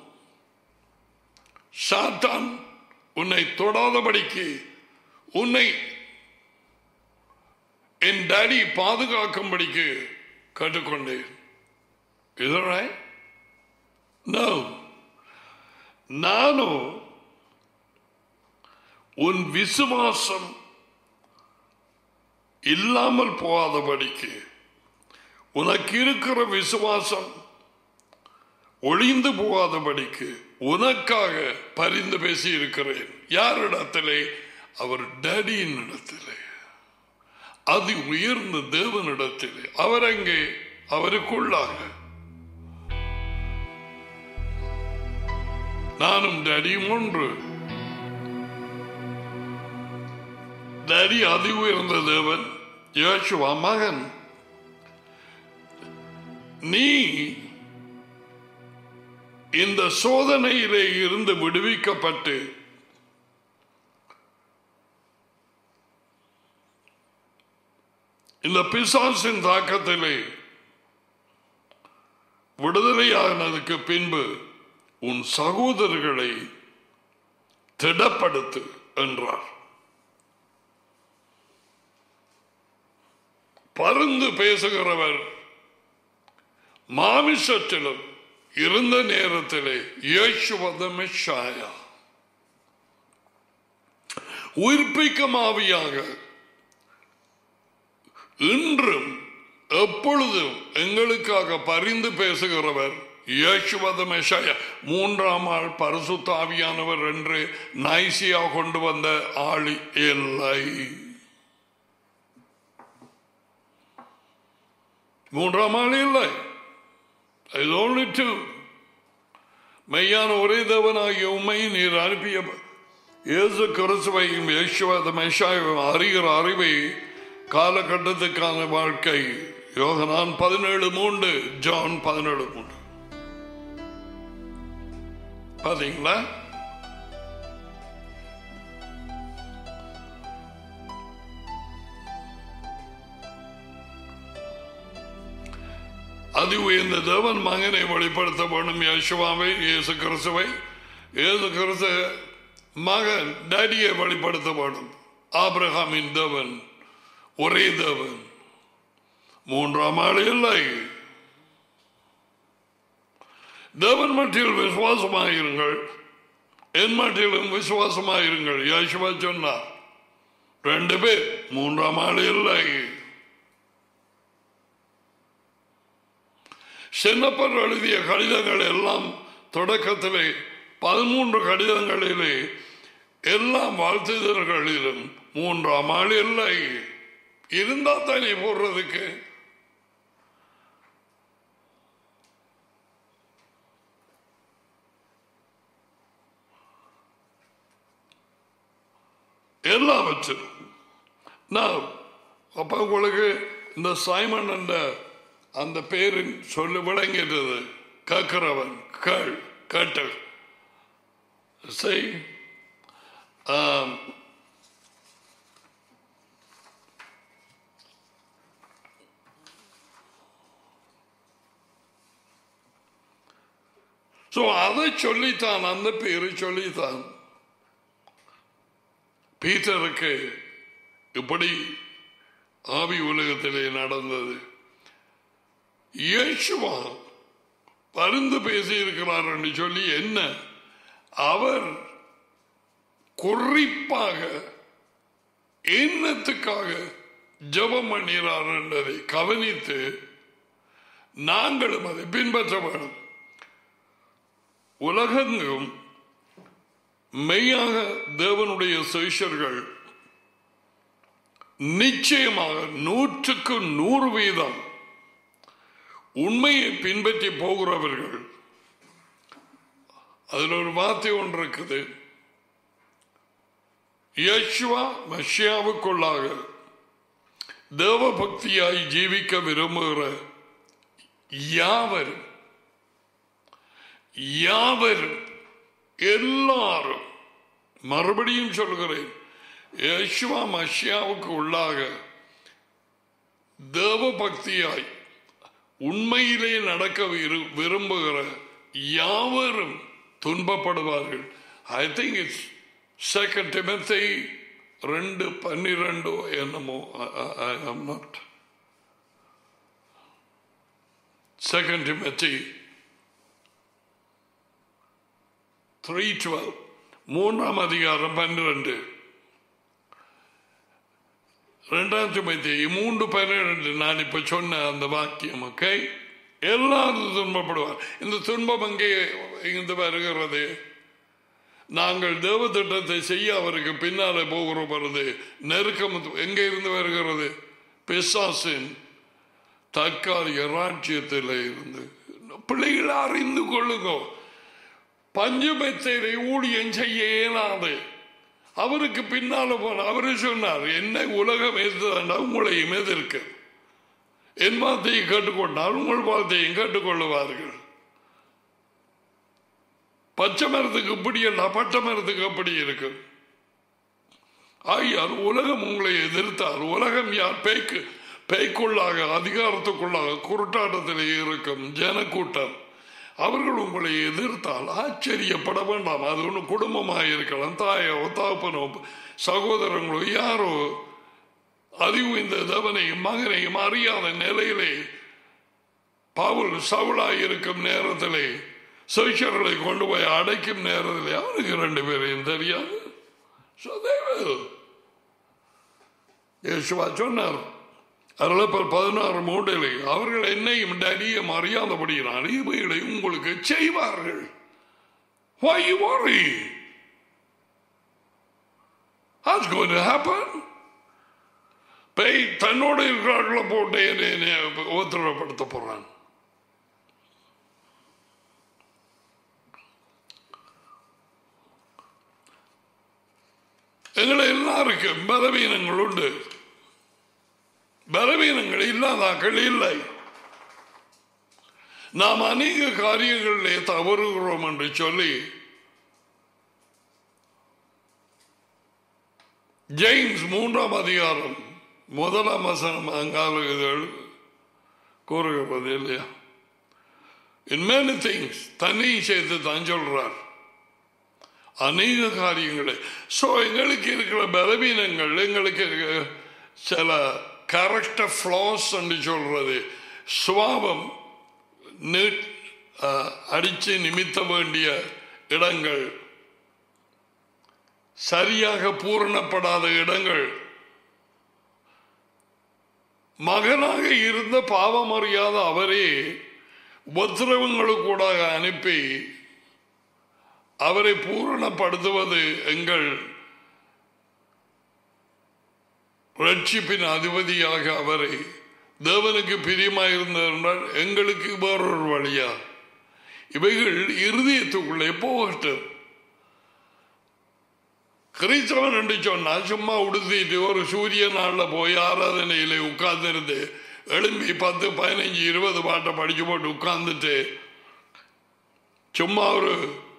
சாத்தான் உன்னை தொடாதபடிக்கு உன்னை என் டாடி பாதுகாக்கும்படிக்கு கேட்டுக்கொண்டேன். நானோ உன் விசுவாசம் இல்லாமல் போகாதபடிக்கு, உனக்கு இருக்கிற விசுவாசம் ஒளிந்து போகாதபடிக்கு உனக்காக பரிந்து பேசி இருக்கிறேன். யாரிடத்திலே? அவர் டேடியின் இடத்திலே, அது உயர்ந்த தேவனிடத்திலே. அவர் அங்கே அவருக்குள்ளாக, நானும் டேடியும் ஒன்று. டேடி அதி உயர்ந்த தேவன், யெஷுவா மகன். நீ இந்த சோதனையிலே இருந்து விடுவிக்கப்பட்டு இந்த பிசாசின் தாக்கத்திலே விடுதலையானதுக்கு பின்பு உன் சகோதரர்களை திடப்படுத்து என்றார். பருந்து பேசுகிறவர் மாமிசத்திலும் இருந்த நேரத்திலே யேசுவா மெஷியா உயிர்ப்பிக்கும் ஆவியாக இன்றும் எப்பொழுதும் எங்களுக்காக பரிந்து பேசுகிறவர் யேசுவா மெஷியா. மூன்றாம் ஆள் பரிசுத்த ஆவியானவர் என்று நைசியா கொண்டு வந்த ஆள் இல்லை. மூன்றாம் ஆள் இல்லை. மெய்யான ஒரே தேவனாகிய உம்மை நீர் அனுப்பிய இயேசு கிறிஸ்துவையும் யெஷுவா மெஷியாவையும் அறிகிற அறிவை காலகட்டத்துக்கான வாழ்க்கை. யோகனான் 17:3, ஜான் 17:3. பாத்தீங்களா? அது உயர்ந்த தேவன் மகனை வெளிப்படுத்த வேண்டும். யெஷுவாவை, இயேசு கிறிஸ்துவை. இயேசு கிறிஸ்து மகன் டேடியை வழிபடுத்த வேண்டும். ஆபிரகாமின் தேவன் ஒரே தேவன், மூன்றாம் ஆள் இல்லை. தேவன் மட்டில் விசுவாசமாயிருங்கள், என் மட்டிலும் விசுவாசமாயிருங்கள். யேசுவா சொன்னார், 2 பேர், மூன்றாம் ஆள் இல்லை. சென்னப்பர் எழுதிய கடிதங்கள் எல்லாம் தொடக்கத்திலே 13 கடிதங்களிலே எல்லாம் வாழ்த்துதல்களிலும் மூன்றாம் ஆள் இல்லை. இருந்தா தானே போடுறதுக்கு. எல்லாவற்றும் நான் அப்ப உங்களுக்கு இந்த சைமன் என்ற அந்த பேரின் சொல்லி விளங்கிட்டது. கேட்கிறவன் கேட்டு செய். அதை சொல்லித்தான், அந்த பேரை சொல்லித்தான் பீட்டருக்கு இப்படி ஆவி உலகத்திலே நடந்தது. இயேசுவா பரிந்து பேசியிருக்கிறார் என்று சொல்லி என்ன அவர் குறிப்பாக என்னத்துக்காக ஜெபம் பண்ணினார் என்பதை கவனித்து நாங்களும் அதை பின்பற்ற வேண்டும். உலகெங்கும் மெய்யாக தேவனுடைய சிஷ்யர்கள் நிச்சயமாக 100% உண்மையை பின்பற்றி போகிறவர்கள். அதில் ஒரு வார்த்தை ஒன்று இருக்குது, யேசுவா மசியாவுக்குள்ளாக தேவ பக்தியாய் ஜீவிக்க விரும்புகிற யாவரும் எல்லாரும், மறுபடியும் சொல்கிறேன், யேசுவா மசியாவுக்கு உள்ளாக தேவ பக்தியாய் உண்மையிலே நடக்க விரும்புகிற யாவரும் துன்பப்படுவார்கள். ஐ திங்க் இட்ஸ் 2 Timothy 2:12 என்னமோ. I am not 2 Timothy 3:12 3ஆம் அதிகாரம் 12. 2 Timothy 3:12 நான் இப்ப சொன்ன அந்த வாக்கியம். ஓகே, எல்லாரும் துன்பப்படுவார். இந்த துன்பம் அங்கே இருந்து வருகிறது. நாங்கள் தேவ திட்டத்தை செய்ய அவருக்கு பின்னாலே போகிறோம். வருது நெருக்கம் எங்கே இருந்து வருகிறது? பிசாசின் தற்காலிக ராஜ்யத்தில் இருந்து. பிள்ளைகளை அறிந்து கொள்ளுங்க, பஞ்சமெத்தையை ஊழியம் செய்ய இயலாது. அவருக்கு பின்னால போன அவரு சொன்னார், என்ன உலகம் எதிர்த்தாண்டா உங்களையும் எதிர்க்க, என் வார்த்தையை கேட்டுக்கொண்டால் உங்கள் வார்த்தையும் கேட்டுக்கொள்ளுவார்கள். பச்சை மரத்துக்கு இப்படி அல்ல, பட்டை மரத்துக்கு அப்படி இருக்கு. ஆகியால் உலகம் உங்களை எதிர்த்தால், உலகம் யார்? பேய்க்குள்ளாக அதிகாரத்துக்குள்ளாக குருட்டாட்டத்திலே இருக்கும் ஜனக்கூட்டம். அவர்கள் உங்களை எதிர்த்தால் ஆச்சரியப்பட வேண்டாம். அது ஒன்று குடும்பமாக இருக்கலாம், தாயோ தாப்பனோ சகோதரங்களோ யாரோ அறிவு இந்த தேவனையும் மகனையும் அறியாத நிலையிலே பவுல் சவுலாயிருக்கும் நேரத்திலே சிஷ்யர்களை கொண்டு போய் அடைக்கும் நேரத்தில் அவனுக்கு 2 பேரையும் தெரியாது. யேசுவா சொன்னார் அருளப்பர் 16:3 அவர்கள் என்னையும் டேடியும் அறியாதபடியினால் இவைகளை உங்களுக்கு செய்வார்கள். Why you worry? That's going to happen. பேய் தன்னோட இருக்கிறார்கள போட்டு உத்தரவுப்படுத்த போறான். எங்களை எல்லாருக்கும் பலவீனங்கள் உண்டு. பலவீனங்கள் இல்லாதாக்கள் இல்லை. நாம் அநேக காரியங்களிலே தவறுகிறோம் என்று சொல்லி ஜேம்ஸ் 3ஆம் அதிகாரம் 1ஆம் வசனம் அங்காலுகள் கூறுகிறது இல்லையா? In many things தன்னையும் சேர்த்து தான் சொல்றார். அநேக காரியங்களை. ஸோ எங்களுக்கு இருக்கிற பலவீனங்கள், எங்களுக்கு சில கேரக்டர் ஃப்ளாஸ் என்று சொல்றது, சுபாவம் அடித்து நிமித்த வேண்டிய இடங்கள், சரியாக பூரணப்படாத இடங்கள், மகனாக இருந்த பாவம் அறியாத அவரே உபத்திரவங்களுக்கு கூட அனுப்பி அவரை பூரணப்படுத்துவது எங்கள் ரட்சிப்பின் அதிபதியாக அவரை தேவனுக்கு பிரியமாயிருந்தால் எங்களுக்கு வேறொரு வழியா? இவைகள் இருதயத்துக்குள்ளே போகட்டும். கிறிஸ்தவன் என்று சொன்னா சும்மா உடுத்திட்டு ஒரு சூரிய நாளில் போய் ஆராதனையில உட்கார்ந்துருந்து எழும்பி 10, 15, 20 பாட்டை படிச்சு போட்டு உட்கார்ந்துட்டு சும்மா ஒரு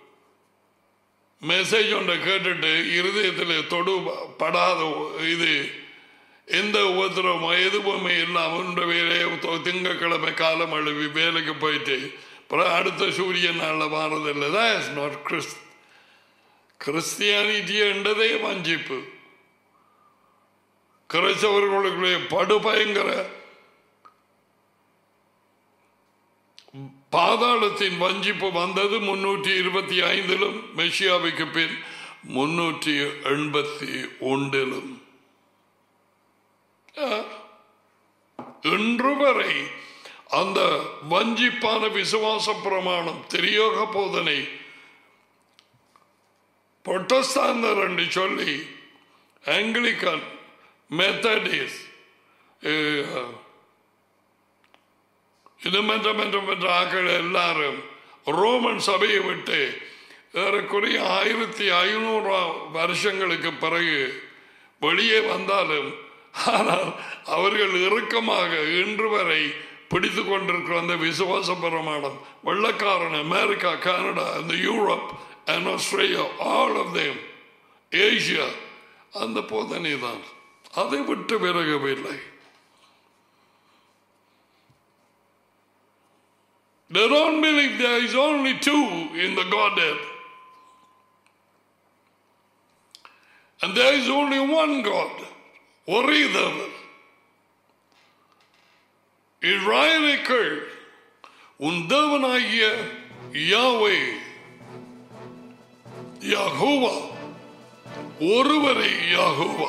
மெசேஜ் ஒன்றை கேட்டுட்டு இருதயத்தில் தொடுபடாத இது எந்த உபத்திரமோ எதுவுமே இல்லாமல் வேலையை திங்கக்கிழமை காலம் அழுவி வேலைக்கு போயிட்டு அப்புறம் அடுத்த சூரிய நாளில் மாறதில்லை. தான் இஸ் நாட் கிறிஸ்டியானிட்டி என்றதே வஞ்சிப்பு. கிறிஸ்தவர்களுடைய படுபயங்கர பாதாளத்தின் வஞ்சிப்பு வந்தது 325 மெஷியாவுக்கு பின் 381. இன்று வரை அந்த வஞ்சிப்பான விசுவாச பிரமாணம், திரியோக போதனை, புரொட்டஸ்டாந்தர் என்று சொல்லி ஆங்கிலிக்கன், மெத்தடிஸ்ட், இது மற்ற ஆக்கள் எல்லாரும் ரோமன் சபையை விட்டு ஏறக்குறைய 1500 வருஷங்களுக்கு பிறகு வெளியே வந்தாலும், ஆனால் அவர்கள் இறுக்கமாக இன்று வரை பிடித்து கொண்டிருக்கிற அந்த விசுவாச பிரமாணம், வெள்ளக்காரன் அமெரிக்கா, கனடா, அந்த Europe and Australia, all of them, Asia, அந்த போதனை தான். அதை விட்டு விலகவில்லை. They don't believe there is only two in the Godhead. And there is only one God. ஒரே தேவன். இஸ்ராயேலுக்குள் உன் தேவனாகிய யாவே, யெகோவா, ஒருவரே யெகோவா.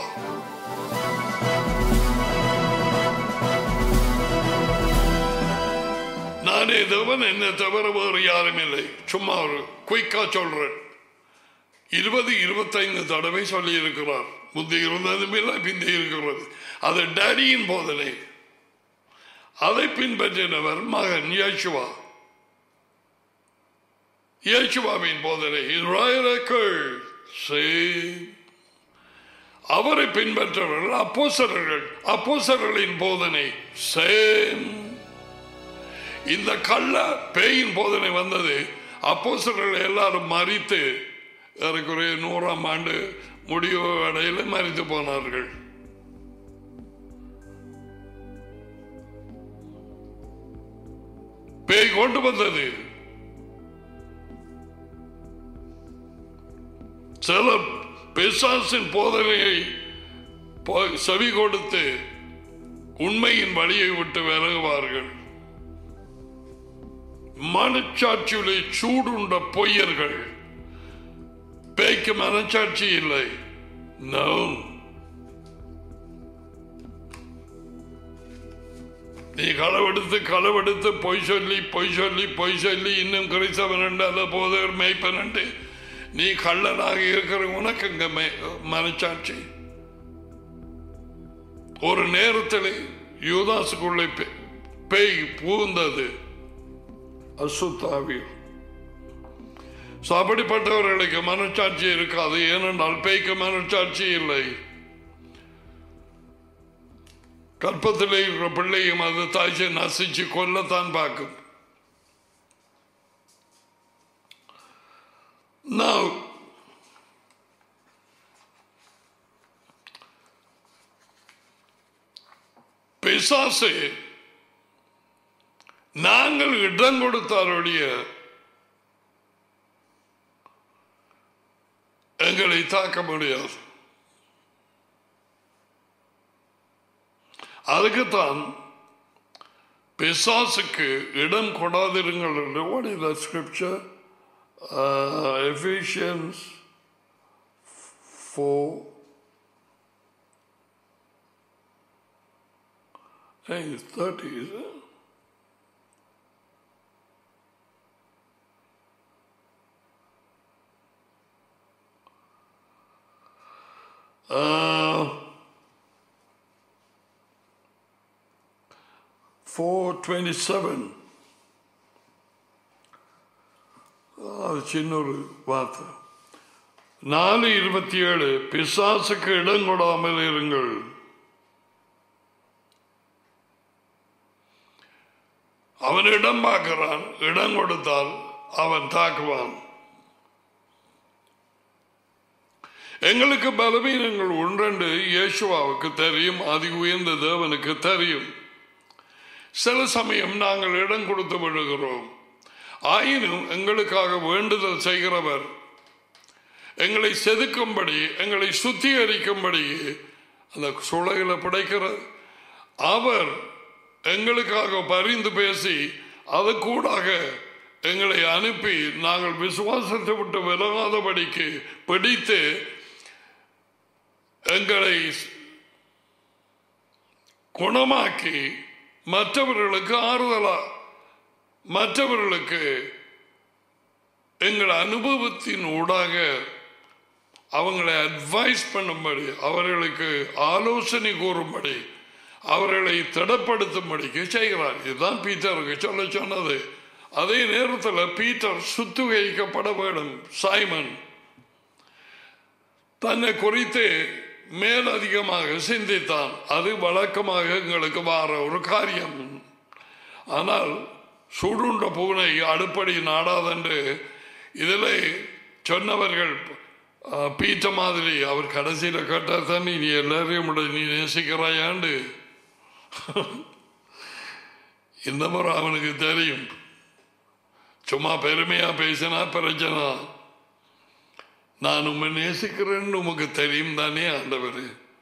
நானே தேவன், என்னை தவிர வேறு யாரும் இல்லை. சும்மா ஒரு குயிக்கா சொல்றேன். 20-25 தடவை சொல்லி இருக்கிறார். முந்தி இருந்ததும் இல்லை, பிந்தி இருக்கிறது. அது டேடியின் போதனை. அதை பின்பற்றினவர் மகன் யேசுவா. யேசுவாவின் போதனை இஸ்ராயேலுக்குள் அவரை பின்பற்றவர்கள் அப்போஸ்தலர்கள், அப்போஸ்தலர்களின் போதனை சேம். இந்த கள்ள பேயின் போதனை வந்தது. அப்போஸ்தலர்கள் எல்லாரும் மரித்து ஏறக்குறைய 100ஆம் ஆண்டு முடிவு அடையில் மரித்து போனார்கள். பேய் கொண்டு வந்தது. சில பிசாசின் போதனையை செவி கொடுத்து உண்மையின் வழியை விட்டு விலகுவார்கள். மனச்சாட்சியிலே சூடுண்ட பொய்யர்கள். பேய்க்கு மனச்சாட்சி இல்லை. No. நீ களவெடுத்து பொய் சொல்லி இன்னும் கிறிஸ்தவன் அல்ல போதர் மேய்ப்பன் நீ கள்ளனாக இருக்கிற உனக்கு அங்க மனச்சாட்சி. ஒரு நேரத்தில் யூதாசுக்குள்ளே பேய் பூந்தது, அசுத்தாவி. அப்படிப்பட்டவர்களுக்கு மனச்சாட்சி இருக்காது. ஏனென்றால் பேய்க்கு மனச்சாட்சி இல்லை. கற்பத்தில் இருக்கிற பிள்ளையும் அது தாய்ச்சி நசிச்சு கொல்லத்தான் பார்க்கும். பிசாசு நாங்கள் இடம் கொடுத்தாருடைய எங்களை தாக்க முடியாது. அதுக்குத்தான் பிசாசுக்கு இடம் கொடாதிருங்கள் என்று. What is that scripture? Ephesians 4. Hey, it's 30, is it? Uh, 4:27. அது சின்ன ஒரு வார்த்தை. 4:27 பிசாசுக்கு இடம் கொடாமல் இருங்கள். அவன் இடம் பார்க்கிறான், இடம் கொடுத்தால் அவன் தாக்குவான். எங்களுக்கு பலவீனங்கள் ஒன்றென்று இயேசுவாவுக்கு தெரியும், அதி உயர்ந்த தேவனுக்கு தெரியும். சில சமயம் நாங்கள் இடம் கொடுத்து விடுகிறோம். ஆயினும் எங்களுக்காக வேண்டுதல் செய்கிறவர், எங்களை செதுக்கும்படி, எங்களை சுத்திகரிக்கும்படி அந்த சுளையில பிடைக்கிறார். அவர் எங்களுக்காக பரிந்து பேசி அது கூடாக எங்களை அனுப்பி நாங்கள் விசுவாசத்தை விட்டு விலகாதபடிக்கு பிடித்து எங்களை குணமாக்கி மற்றவர்களுக்கு ஆறுதலா, மற்றவர்களுக்கு எங்கள் அனுபவத்தின் ஊடாக அவங்களை அட்வைஸ் பண்ணும்படி, அவர்களுக்கு ஆலோசனை கூறும்படி, அவர்களை திடப்படுத்தும்படிக்கு செய்கிறார். இதுதான் பீட்டருக்கு சொல்ல சொன்னது. அதே நேரத்தில் பீட்டர் சுத்திகரிக்கப்பட வேண்டும். சைமன் தன்னை குறித்து மேலதிகமாக சிந்தித்தான். அது வழக்கமாக எங்களுக்கு வார ஒரு காரியம். ஆனால் சுடுண்ட பூனை அடுப்படி நாடாதென்று இதில் சொன்னவர்கள் பீட்ட மாதிரி. அவர் கடைசியில் கேட்டார் தான், நீ எல்லாரையும் நீ நேசிக்கிறாயாண்டு. இந்த முறை அவனுக்கு தெரியும், சும்மா பெருமையா பேசினா பிரச்சனை. நான் உண்மை நேசிக்கிறேன்னு உமக்கு தெரியும் தானே ஆண்டவர்.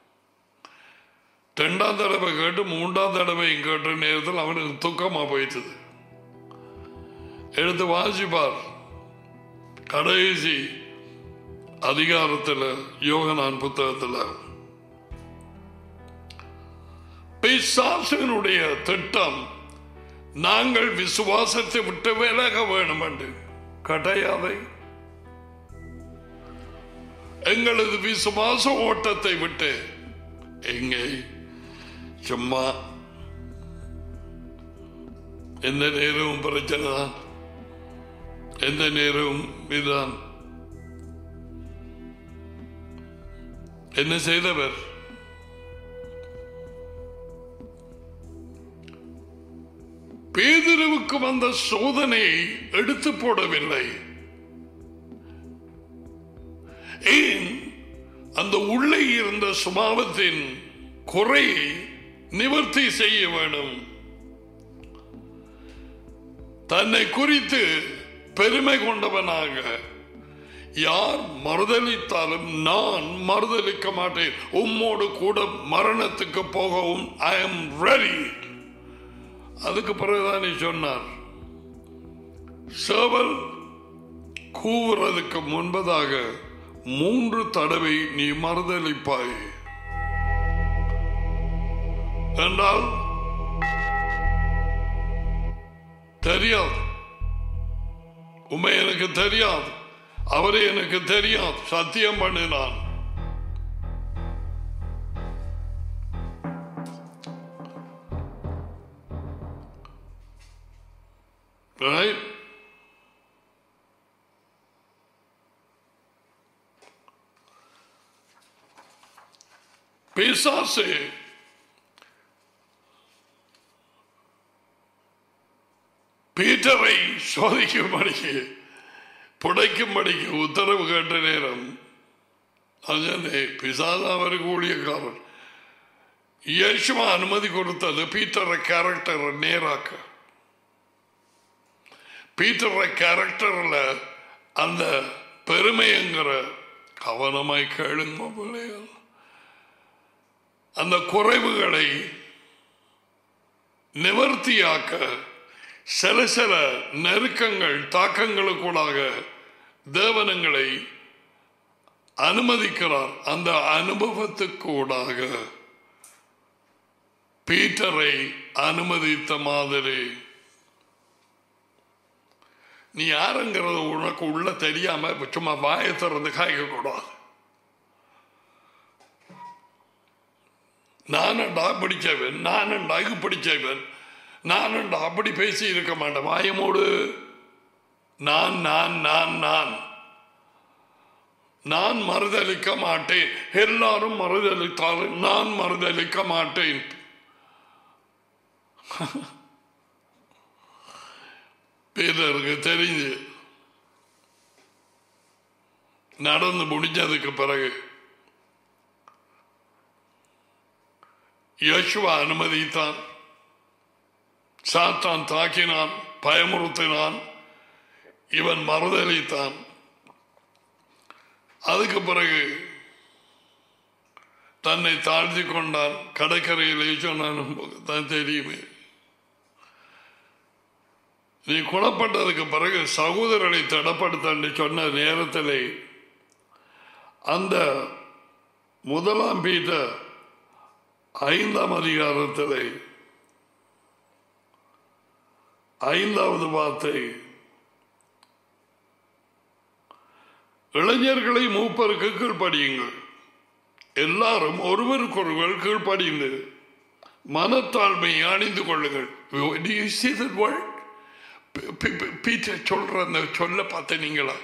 2ஆம் தடவை கேட்டு 3ஆம் தடவையும் கேட்ட நேரத்தில் அவனுக்கு துக்கமா போயிட்டது. எடுத்து வாசிப்பார் கடைசி அதிகாரத்தில், யோகனான் புத்தகத்தில். பிசாசினுடைய திட்டம் நாங்கள் விசுவாசத்தை விட்டு விலக வேண்டும் என்று கிடையாது. எங்களது விசுவாச ஓட்டத்தை விட்டு எங்கே சும்மா எந்த நேரமும் பிரச்சனை தான், எந்த நேரமும் இதுதான். என்ன செய்தவர்? பேதுருவுக்கு வந்த சோதனையை எடுத்து போடவில்லை. ஏன்? அந்த உள்ளே இருந்த சுபாவத்தின் குறையை நிவர்த்தி செய்ய வேண்டும். தன்னை குறித்து பெருமை கொண்டவனாக, யார் மறுதலித்தாலும் நான் மறுதலிக்க மாட்டேன், உம்மோடு கூட மரணத்துக்கு போகவும் ஐ எம் ரெடி. அதுக்கு பிறகுதான் சொன்னார், சேவல் கூவுறதுக்கு முன்பதாக 3 தடவை நீ மறுதலிப்பாய் என்றால் தெரியாது, உண்மை எனக்கு தெரியாது, அவரே எனக்கு தெரியாது, சத்தியம் பண்ணினான். Right? பிசாசு பீட்டரை சோதிக்கும்படிக்கு, புடைக்கும்படிக்கு உத்தரவு கேட்ட நேரம் பிசாசு அவருக்கு ஊழியக்காரன். இயேசுவா அனுமதி கொடுத்தது பீட்டரை கேரக்டரை நேராக்க. பீட்டரை கேரக்டர்ல அந்த பெருமைங்கிற கவனமாய் கேளுங்க பிள்ளைகள். அந்த குறைவுகளை நிவர்த்தியாக்க சில சில நெருக்கங்கள் தாக்கங்களுக்கூடாக தேவனங்களை அனுமதிக்கிறார். அந்த அனுபவத்துக்கூடாக பீட்டரை அனுமதித்த மாதிரி நீ யாருங்கிறது உனக்கு உள்ள தெரியாம சும்மா வாயை திறந்து காய்க்கக்கூடாது. நானண்டா பிடிச்சவன், நானண்டா இது பிடிச்சவன், நானண்டா அப்படி பேசி இருக்க மாட்டேன். வாயமோடு நான் நான் நான் நான் நான் மறுதளிக்க மாட்டேன். எல்லாரும் மறுதளித்தாலும் நான் மறுதளிக்க மாட்டேன். பீட்டருக்கு தெரிஞ்சு நடந்து முடிஞ்சதுக்கு பிறகு யோசுவா அனுமதித்தான். சாத்தான் தாக்கினான், பயமுறுத்தினான், இவன் மறுதளித்தான். அதுக்கு பிறகு தன்னை தாழ்த்தி கொண்டான். கடற்கரையிலே சொன்னான், தான் தெரியுமே. நீ குணப்பட்டதுக்கு பிறகு சகோதரரை தடப்படுத்த சொன்ன நேரத்திலே அந்த 1 பீட்டர் 5 அதிகாரத்திலே 5வது வார்த்தை, இளைஞர்களை மூப்பருக்கு கீழ்ப்படியுங்கள், எல்லாரும் ஒருவருக்கொருவர் கீழ்ப்படிந்து மனத்தாழ்மையை அணிந்து கொள்ளுங்கள். பீட்டர் சொல்ற அந்த சொல்ல பார்த்த நீங்களா?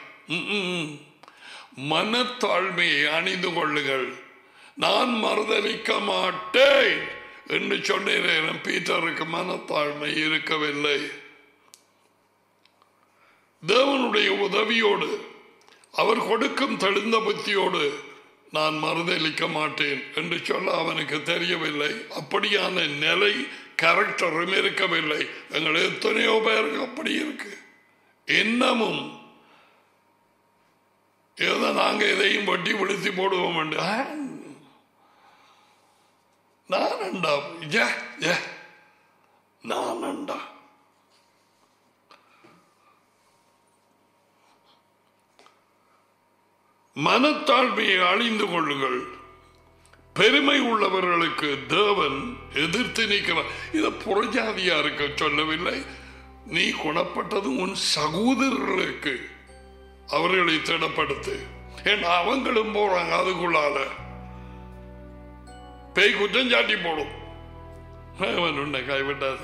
மனத்தாழ்மையை அணிந்து கொள்ளுங்கள், நான் மறுதளிக்க மாட்டேன் என்று சொன்ன நேரம் பீட்டருக்கு மனத்தாழ்மை இருக்கவில்லை. தேவனுடைய உதவியோடு அவர் கொடுக்கும் தெளிந்த புத்தியோடு நான் மறுதளிக்க மாட்டேன் என்று சொல்ல அவனுக்கு தெரியவில்லை. அப்படியான நிலை கேரக்டரும் இருக்கவில்லை. எங்கள் எத்தனையோ பேருக்கு அப்படி இருக்கு. இன்னமும் ஏதோ நாங்க எதையும் வட்டி விழுத்தி போடுவோம். நானண்டா நானண்டா மனத்தாழ்மையை அழிந்து கொள்ளுங்கள். பெருமை உள்ளவர்களுக்கு தேவன் எதிர்த்து நிற்கிறார். இதை புறஜாதியா இருக்க சொல்லவில்லை. நீ குணப்பட்டது உன் சகோதரர்களுக்கு அவர்களை திடப்படுத்து. ஏன்னா அவங்களும் போறாங்க, அதுக்குள்ளால பேய் குற்றம் சாட்டி போடும். உன்னை கைவிட்டாத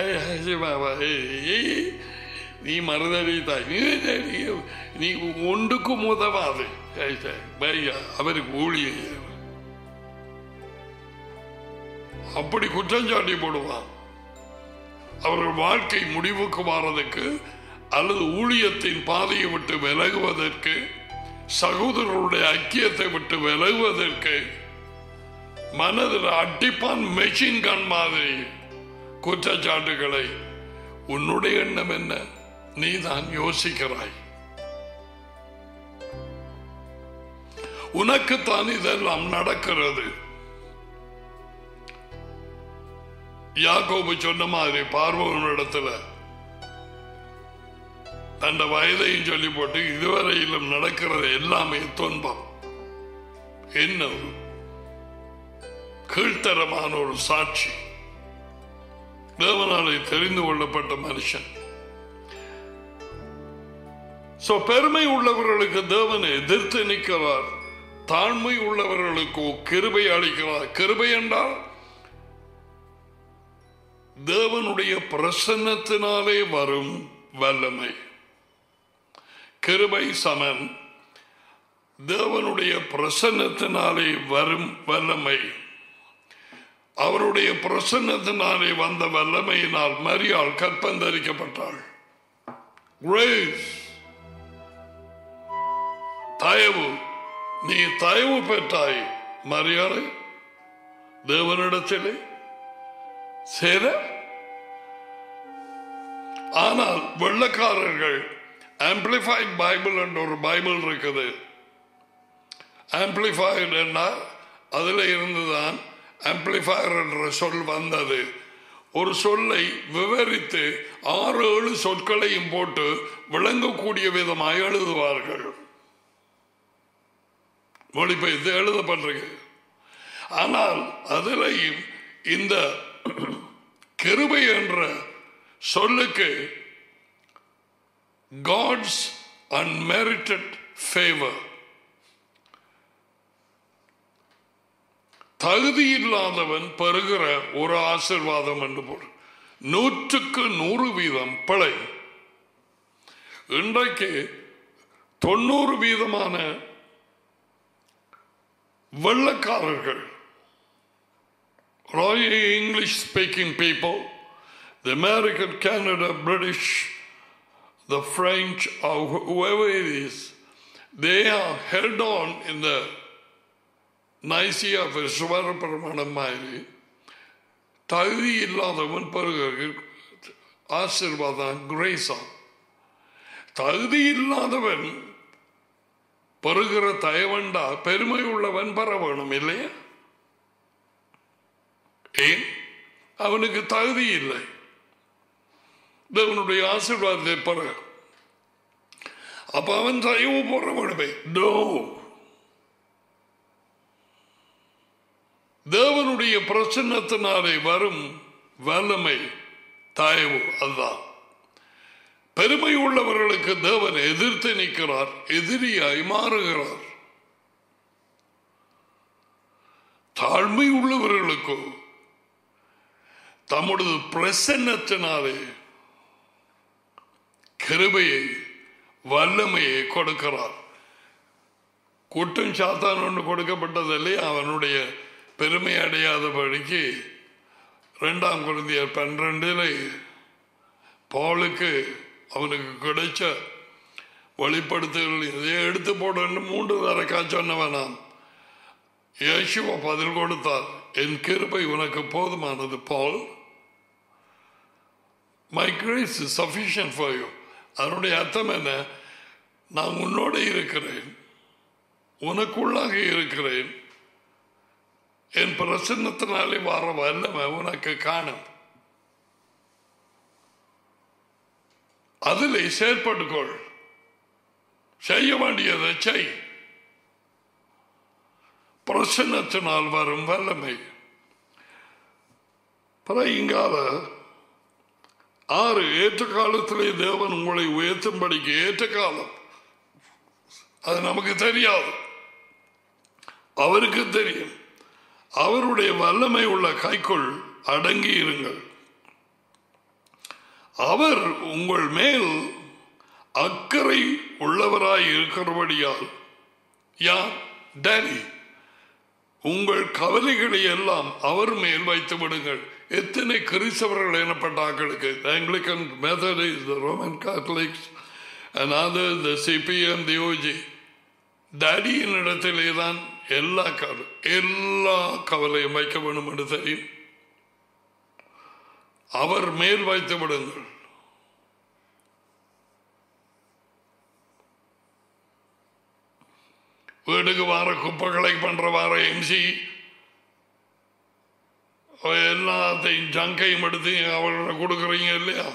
நீ மறுதளித்தாய், நீ ஒன்றுக்கும் உதவாது, அவருக்கு ஊழிய அப்படி குற்றம் சாட்டி போடுவான். அவர்கள் வாழ்க்கை முடிவுக்கு வாரதுக்கு அல்லது ஊழியத்தின் பாதையை விட்டு விலகுவதற்கு, சகோதரருடைய ஐக்கியத்தை விட்டு விலகுவதற்கு மனதில் அட்டிப்பான் மெஷின் கன் மாதிரி குற்றச்சாட்டுகளை. உன்னுடைய எண்ணம் என்ன? நீதான் யோசிக்கிறாய். உனக்குத்தான் இதெல்லாம் நடக்கிறது. யாக்கோபு சொன்ன மாதிரி பார்வோனிடத்துல அந்த வயதையும் சொல்லி போட்டு இதுவரையிலும் நடக்கிறது எல்லாமே துன்பம். என்ன கீழ்த்தரமான ஒரு சாட்சி. தேவனாலே தெரிந்து கொள்ளப்பட்ட மனுஷன். பெருமை உள்ளவர்களுக்கு தேவனை எதிர்த்து நிற்கிறார், தாழ்மை உள்ளவர்களுக்கு கிருபை அளிக்கிறார். கிருபை என்றால் தேவனுடைய பிரசன்னத்தினாலே வரும் வல்லமை. கிருபை சமன் தேவனுடைய பிரசன்னத்தினாலே வரும் வல்லமை. அவருடைய பிரசன்னத்தினாலே வந்த வல்லமையினால் மரியாள் கற்பந்தரிக்கப்பட்டாள். கிரேஸ், தயவு. நீ தயவு பெற்றாய் மரியாதை தேவனிடத்திலே சேர. ஆனால் வெள்ளக்காரர்கள் ஆம்பிளிஃபைட் பைபிள் என்ற ஒரு பைபிள் இருக்குது, ஆம்பிளிஃபையர் என்றால் அதில் இருந்துதான் ஆம்பிளிஃபையர் என்ற சொல் வந்தது. ஒரு சொல்லை விவரித்து 6-7 சொற்களையும் போட்டு விளங்கக்கூடிய விதமாக எழுதுவார்கள். மொழிபெயர்த்து எழுதப்பட்டிருக்கு. ஆனால் அதிலையும் இந்த கிருபை என்ற சொல்லுக்கு God's unmerited favor, தகுதி இல்லாதவன் பெறுகிற ஒரு ஆசீர்வாதம் என்று பொருள். 100% பிழை. இன்றைக்கு 90% வெள்ளக்காரர்கள், English speaking people, the American, Canada, British, the French, or whoever it is, they are held on in the Nicaea விசுவாச பிரமாணம் மாதிரி தகுதி இல்லாதவன் பெறுகிற ஆசீர்வாதம் கிரேஸா. தகுதி இல்லாதவன் பெறுகிற தயவண்டா பெருமை உள்ளவன் பெற வேணும் இல்லையா? ஏன்? அவனுக்கு தகுதி இல்லை தேவனுடைய ஆசீர்வாதத்தை பெற. அப்ப அவன் தயவு பெற வேணுமே? நோ. தேவனுடைய பிரசன்னத்தினாலே வரும் வல்லமை தயவு. அதுதான் பெருமை உள்ளவர்களுக்கு தேவன் எதிர்த்து நிற்கிறார், எதிரியாய் மாறுகிறார். தாழ்மை உள்ளவர்களுக்கு தம்முடைய பிரசன்னத்தினாலே கிருபையை வல்லமையை கொடுக்கிறார். குற்றம் சாத்தான் ஒன்று கொடுக்கப்பட்டதில்லை. அவனுடைய பெருமை அடையாதபடிக்கு 2 கொரிந்தியர் 12 பவுலுக்கு அவனுக்கு கிடைச்ச வெளிப்படுத்துதல் இதை எடுத்து போடன்னு 3 தரக்கா சொன்னவனாம். இயேசுவ பதில் கொடுத்தார், என் கிருபை உனக்கு போதுமானது பால். My grace is sufficient for you. அதனுடைய அர்த்தம் என்ன? நான் உன்னோட இருக்கிறேன், உனக்குள்ளாக இருக்கிறேன், என் பிரசன்னத்தினாலே வர வல்லமை உனக்கு காணும். அதில் செயற்பட்டுக்கொள், செய்ய வேண்டியதை செய். பிரசன்னத்தினால் வரும் வல்லமை. இங்கால 6 ஏற்ற காலத்திலே தேவன் உங்களை உயர்த்தும்படிக்கு ஏற்ற காலம். அது நமக்கு தெரியாது, அவருக்கு தெரியும். அவருடைய வல்லமை உள்ள கைக்குள் அடங்கி இருங்கள். அவர் உங்கள் மேல் அக்கறை உள்ளவராய் இருக்கிறபடியால், யார்? டேடி. உங்கள் கவலைகளை எல்லாம் அவர் மேல் வைத்து விடுங்கள். எத்தனை கிறிஸ்தவர்கள் எனப்பட்ட ஆக்களுக்கு, Anglican, Methodist, Roman Catholics and others, the CPM, the OG, டேடியின் இடத்திலே தான் எல்லா கவலையும் வைக்க வேண்டும் என்று தெரியும். அவர் மேல் வைத்து விடுங்கள். வீட்டுக்கு வார குப்பைகளை பண்ற வார எம்சி எல்லாத்தையும் ஜங்கையும் எடுத்து அவர்களை கொடுக்குறீங்க இல்லையா?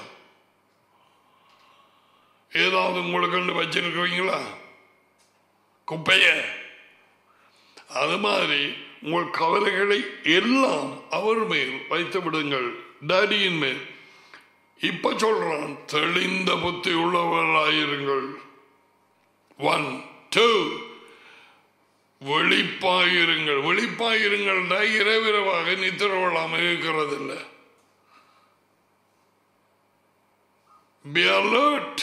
ஏதாவது உங்களுக்கு வச்சிருக்கிறீங்களா குப்பைய? அது மாதிரி உங்கள் கவலைகளை எல்லாம் அவர் மேல் வைத்து விடுங்கள், டாடியின் மேல். இப்ப சொல்றான், தெளிந்த புத்தி உள்ளவர்களாயிருங்கள். 1, 2, வெளிப்பாயிருங்கள். வெளிப்பாயிருங்கள் இரவிரவாக நித்திரவளாமல் இருக்கிறது இல்லை. Be alert.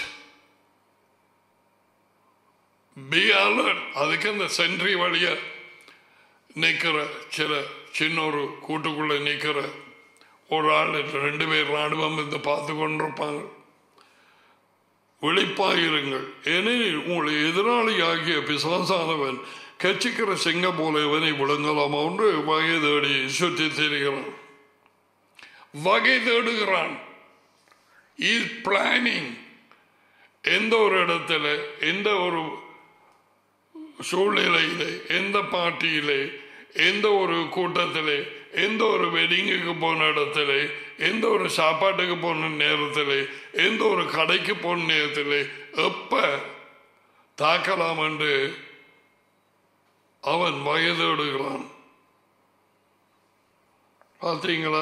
Be alert. அதுக்கு அந்த சென்ட்ரி வழிய நிற்கிற சின்ன ஒரு கூட்டுக்குள்ள நிற்கிற ஒரு ஆள், 2 பேர் ராணுவம் இருந்து பார்த்து கொண்டிருப்பாங்க. வெளிப்பாயிருங்கள், ஏனெனில் உங்களை எதிராளி ஆகிய பிசாசானவன் கட்சிக்கிற சிங்கம் போல இவனை விழுங்கலாமா என்று வகை தேடி சுற்றி திரிகிறான். வகை தேடுகிறான். Is planning. எந்த ஒரு இடத்துல, எந்த ஒரு சூழ்நிலையிலே, எந்த பார்ட்டியிலே, எந்த ஒரு கூட்டத்திலே, எந்த ஒரு வெட்டிங்குக்கு போன இடத்திலே, எந்த ஒரு சாப்பாட்டுக்கு போன நேரத்திலே, எந்த ஒரு கடைக்கு போன நேரத்திலே எப்ப தாக்கலாம் என்று அவன் வயதேடுகிறான். பார்த்தீங்களா?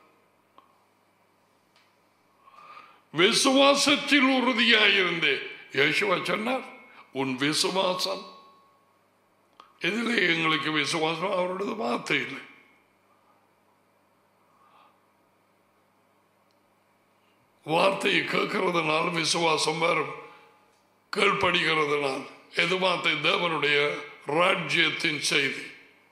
விசுவாசத்தில் உறுதியாயிருந்தே யேசுவா சொன்னார், உன் விசுவாசம் எதிலே எங்களுக்கு விசுவாசம்? அவருடைய வார்த்தை இல்லை. வார்த்தையை கேட்கறதுனால் விசுவாசம் வரும். கீழ்படுகிறதுனால் எது வார்த்தை? தேவனுடைய ராஜ்யத்தின் செய்தி.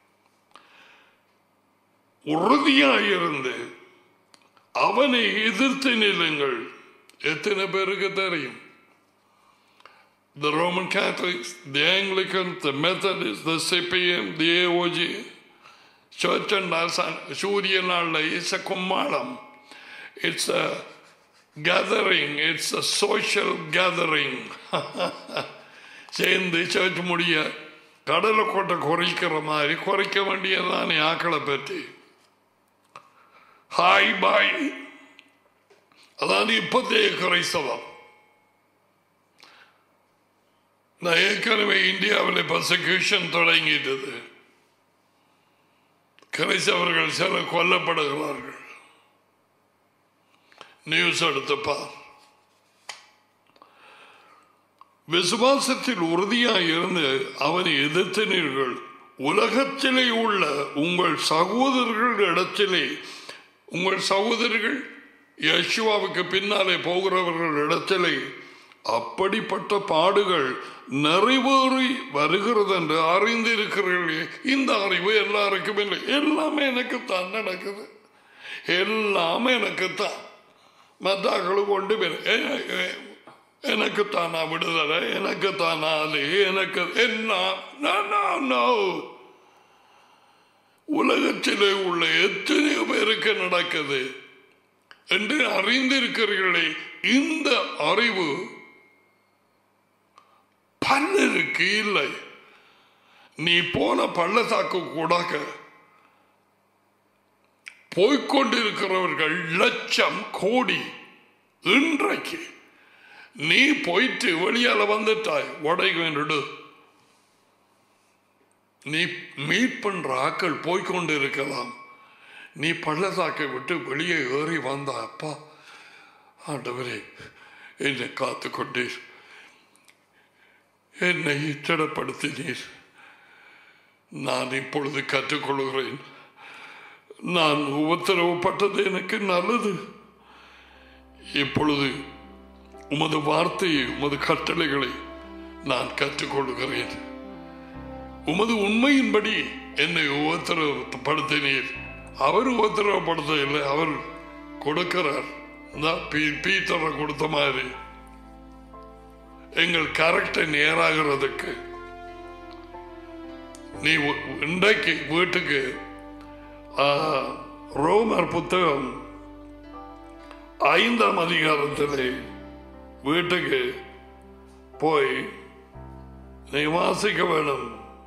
உறுதியாயிருந்து அவனை எதிர்த்து நில்லுங்கள். எத்தனை பேருக்கு தெரியும்? The Roman Catholics, the Anglicans, the Methodists, the CPM, the AOG, Church and Surya Nalla is a kummalam. It's a gathering, it's a social gathering. சேர்ந்து சர்ச் முடிய கடலை கொட்டை குறைக்கிற மாதிரி குறைக்க வேண்டியதானே ஆக்களை பற்றி. ஹாய் பாய், அதான் இப்போதைய கிரைஸ்தவம். நான் ஏற்கனவே இந்தியாவில் பர்சிக்யூஷன் தொடங்கிட்டது. கிரைஸ்தவர்கள் சிலர் கொல்லப்படுகிறார்கள். நியூஸ் எடுத்துப்பார். விசுவாசத்தில் உறுதியாக இருந்து அவனை எதிர்த்தினீர்கள். உலகத்திலே உள்ள உங்கள் சகோதரர்கள் இடத்திலே, உங்கள் சகோதரர்கள் யேசுவாவுக்கு பின்னாலே போகிறவர்கள் இடத்திலே அப்படிப்பட்ட பாடுகள் நிறைவேறி வருகிறது என்று அறிந்திருக்கிறீர்களே. இந்த அறிவு எல்லாருக்கும் இல்லை. எல்லாமே எனக்குத்தான் நடக்குது, எல்லாமே எனக்குத்தான். மற்றவர்களும் கொண்டு எனக்குத்தானா விடுதலை, எனக்குத்தானா அது, எனக்கு என்ன? உலகத்திலே உள்ள எத்தனையோ பேருக்கு நடக்குது என்று அறிந்திருக்கிறீர்களே. இந்த அறிவு பலருக்கு இல்லை. நீ போன பள்ளத்தாக்கு கூடாக போய்கொண்டிருக்கிறவர்கள் லட்சம் கோடி. இன்றைக்கு நீ போயிட்டு வெளியால வந்துட்டாய், உடைகிடு. நீ மீட் பண்ற ஆக்கள் போய்கொண்டு இருக்கலாம். நீ பள்ளத்தாக்கை விட்டு வெளியே ஏறி வந்த, அப்பா ஆண்டவரே என்னை காத்து கொண்டீர், என்னை திடப்படுத்தினீர். நான் இப்பொழுது கற்றுக்கொள்கிறேன். நான் உபத்திரவப்பட்டது எனக்கு நல்லது. இப்பொழுது உமது வார்த்தையை, உமது கட்டளைகளை நான் கற்றுக்கொள்கிறேன். உமது உண்மையின்படி என்னை உபத்திரவப்படுத்தினீர். அவர் உபத்திரவப்படுத்த இல்லை, அவர் கொடுக்கிறார். பீத்தரை கொடுத்த மாதிரி எங்கள் கரெக்டை நேராகிறதுக்கு. நீ இன்றைக்கு வீட்டுக்கு ரோமர் புத்தகம் 5ஆம் அதிகாரத்திலே வீட்டுக்கு போய் நீ வாசிக்க வேணும்.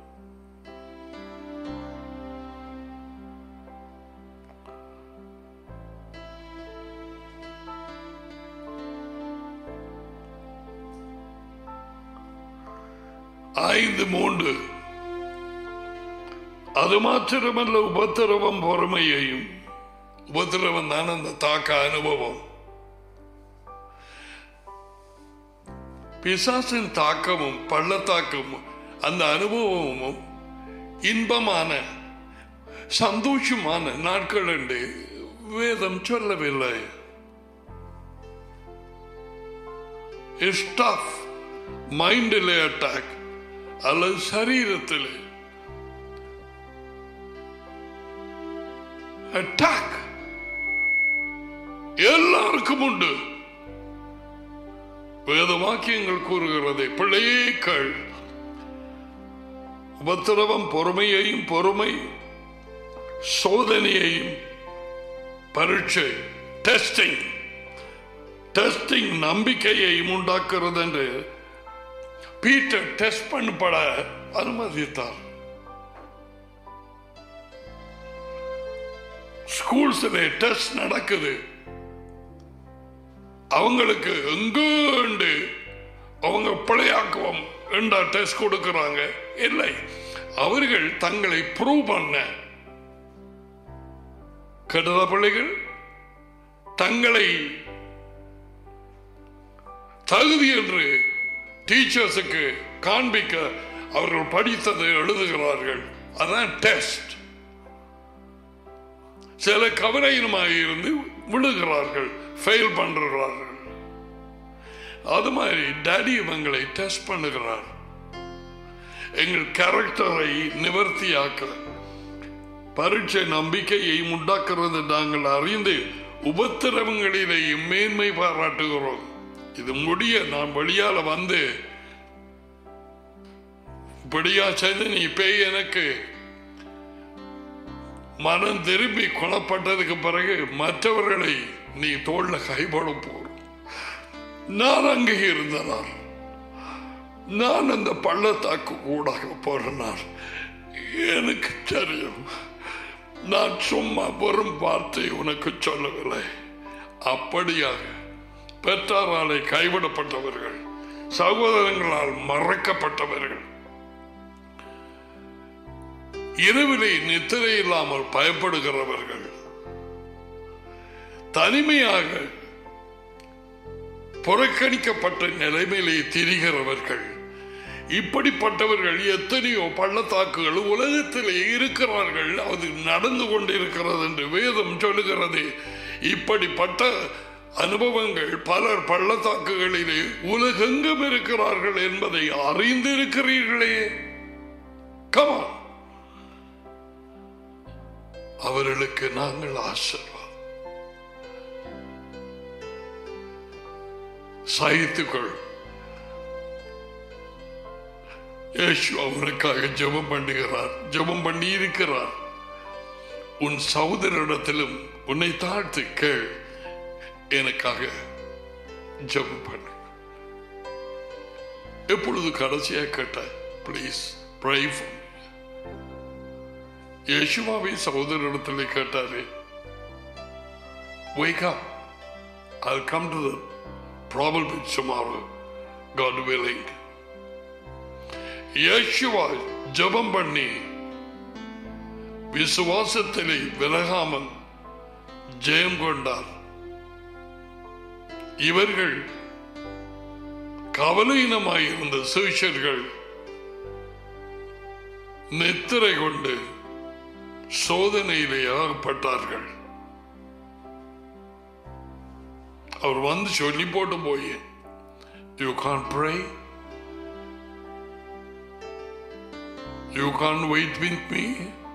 ஐந்து 3. அது மாத்திரமல்ல, உபத்திரவம் பொறுமையையும். உபத்திரவம் தான் அந்த தாக்க அனுபவம். பிசாசின் தாக்கமும் பள்ளத்தாக்கமும் அந்த அனுபவமும் இன்பமான சந்தோஷமான நாட்கள் என்று வேதம் சொல்லவில்லை. மைண்டிலே அட்டாக் அல்லது சரீரத்திலே அட்டாக் எல்லாருக்கும் உண்டு. வேத வாக்கியங்கள் கூறுகிறதை பிள்ளையேக்கள் உபத்திரவம் பொறுமையையும், பொறுமை சோதனையையும், பரீட்சை டெஸ்டிங் நம்பிக்கையையும் உண்டாக்குறது என்று பீட்டர் டெஸ்ட் பண்ணப்பட அனுமதித்தார். ஸ்கூல்ஸ்ல டெஸ்ட் நடக்குது. அவங்களுக்கு எங்கு அவங்க பிழையாக்குவோம் என்ற டெஸ்ட் கொடுக்கிறாங்க. இல்லை, அவர்கள் தங்களை ப்ரூவ் பண்ண கெடுத பிள்ளைகள் தங்களை தகுதி என்று டீச்சர்ஸுக்கு காண்பிக்க அவர்கள் படித்ததை எழுதுகிறார்கள். அதான் டெஸ்ட். சில கவலையினமாக இருந்து விழுகிறார்கள், ஃபெயில் பண்றார்கள். அது மாதிரி டாடி இவங்களை டெஸ்ட் பண்ணுகிறார். எங்கள் கேரக்டரை நிவர்த்தியாக்க பரீட்சை நம்பிக்கையை உண்டாக்குறது நாங்கள் அறிந்து உபத்திரவங்களிலேயும் மேன்மை பாராட்டுகிறோம். இது முடிய நான் வெளியால வந்து இப்படியா செய்து நீ பேய் எனக்கு மனம் திரும்பி கொணப்பட்டதுக்கு பிறகு மற்றவர்களை நீ தோல்ல கைபட போற. நான் அங்கே இருந்தனார், நான் அந்த பள்ளத்தாக்கு கூட போறனார். எனக்கு தெரியும், நான் சும்மா வெறும் வார்த்தை உனக்கு சொல்லவில்லை. அப்படியாக பெற்றாராலே கைவிடப்பட்டவர்கள், சகோதரங்களால் மறைக்கப்பட்டவர்கள், இரவிலே நித்திரை இல்லாமல் பயப்படுகிறவர்கள், தனிமையாக புறக்கணிக்கப்பட்ட நிலைமையிலே திரிகிறவர்கள், இப்படிப்பட்டவர்கள் எத்தனையோ பள்ளத்தாக்குகள் உலகத்திலே இருக்கிறார்கள். அது நடந்து கொண்டிருக்கிறது என்று வேதம் சொல்லுகிறது. இப்படிப்பட்ட அனுபவங்கள் பலர் பள்ளத்தாக்குகளிலே உலகெங்கும் இருக்கிறார்கள் என்பதை அறிந்திருக்கிறீர்களே. கமா, அவர்களுக்கு நாங்கள் ஆசீர்வாதம் சகித்துக்கொள். இயேசு அவனுக்காக ஜெபம் பண்ணுகிறார், ஜெபம் பண்ணி இருக்கிறார். உன் சகோதரரிடத்திலும் உன்னை தாழ்த்து கேள், எனக்காக ஜெபம் பண்ணு. எப்பொழுது கடைசியாக கேட்ட ப்ளீஸ் ப்ரே ஃபார் மீ. இயேசுவாவே சகோதரரிடத்தில் கேட்டாரு, wake up, I'll come to the problem tomorrow, God willing. இயேசுவா ஜெபம் பண்ணி விசுவாசத்திலே விலகாமல் ஜெயம் கொண்டார். இவர்கள் கவலையினமாயிருந்த சீஷர்கள் நித்திரை கொண்டு சோதனையிலே ஆகப்பட்டார்கள். அவர் வந்து சொல்லி போட்டு போய், you can't pray, you can't wait with me.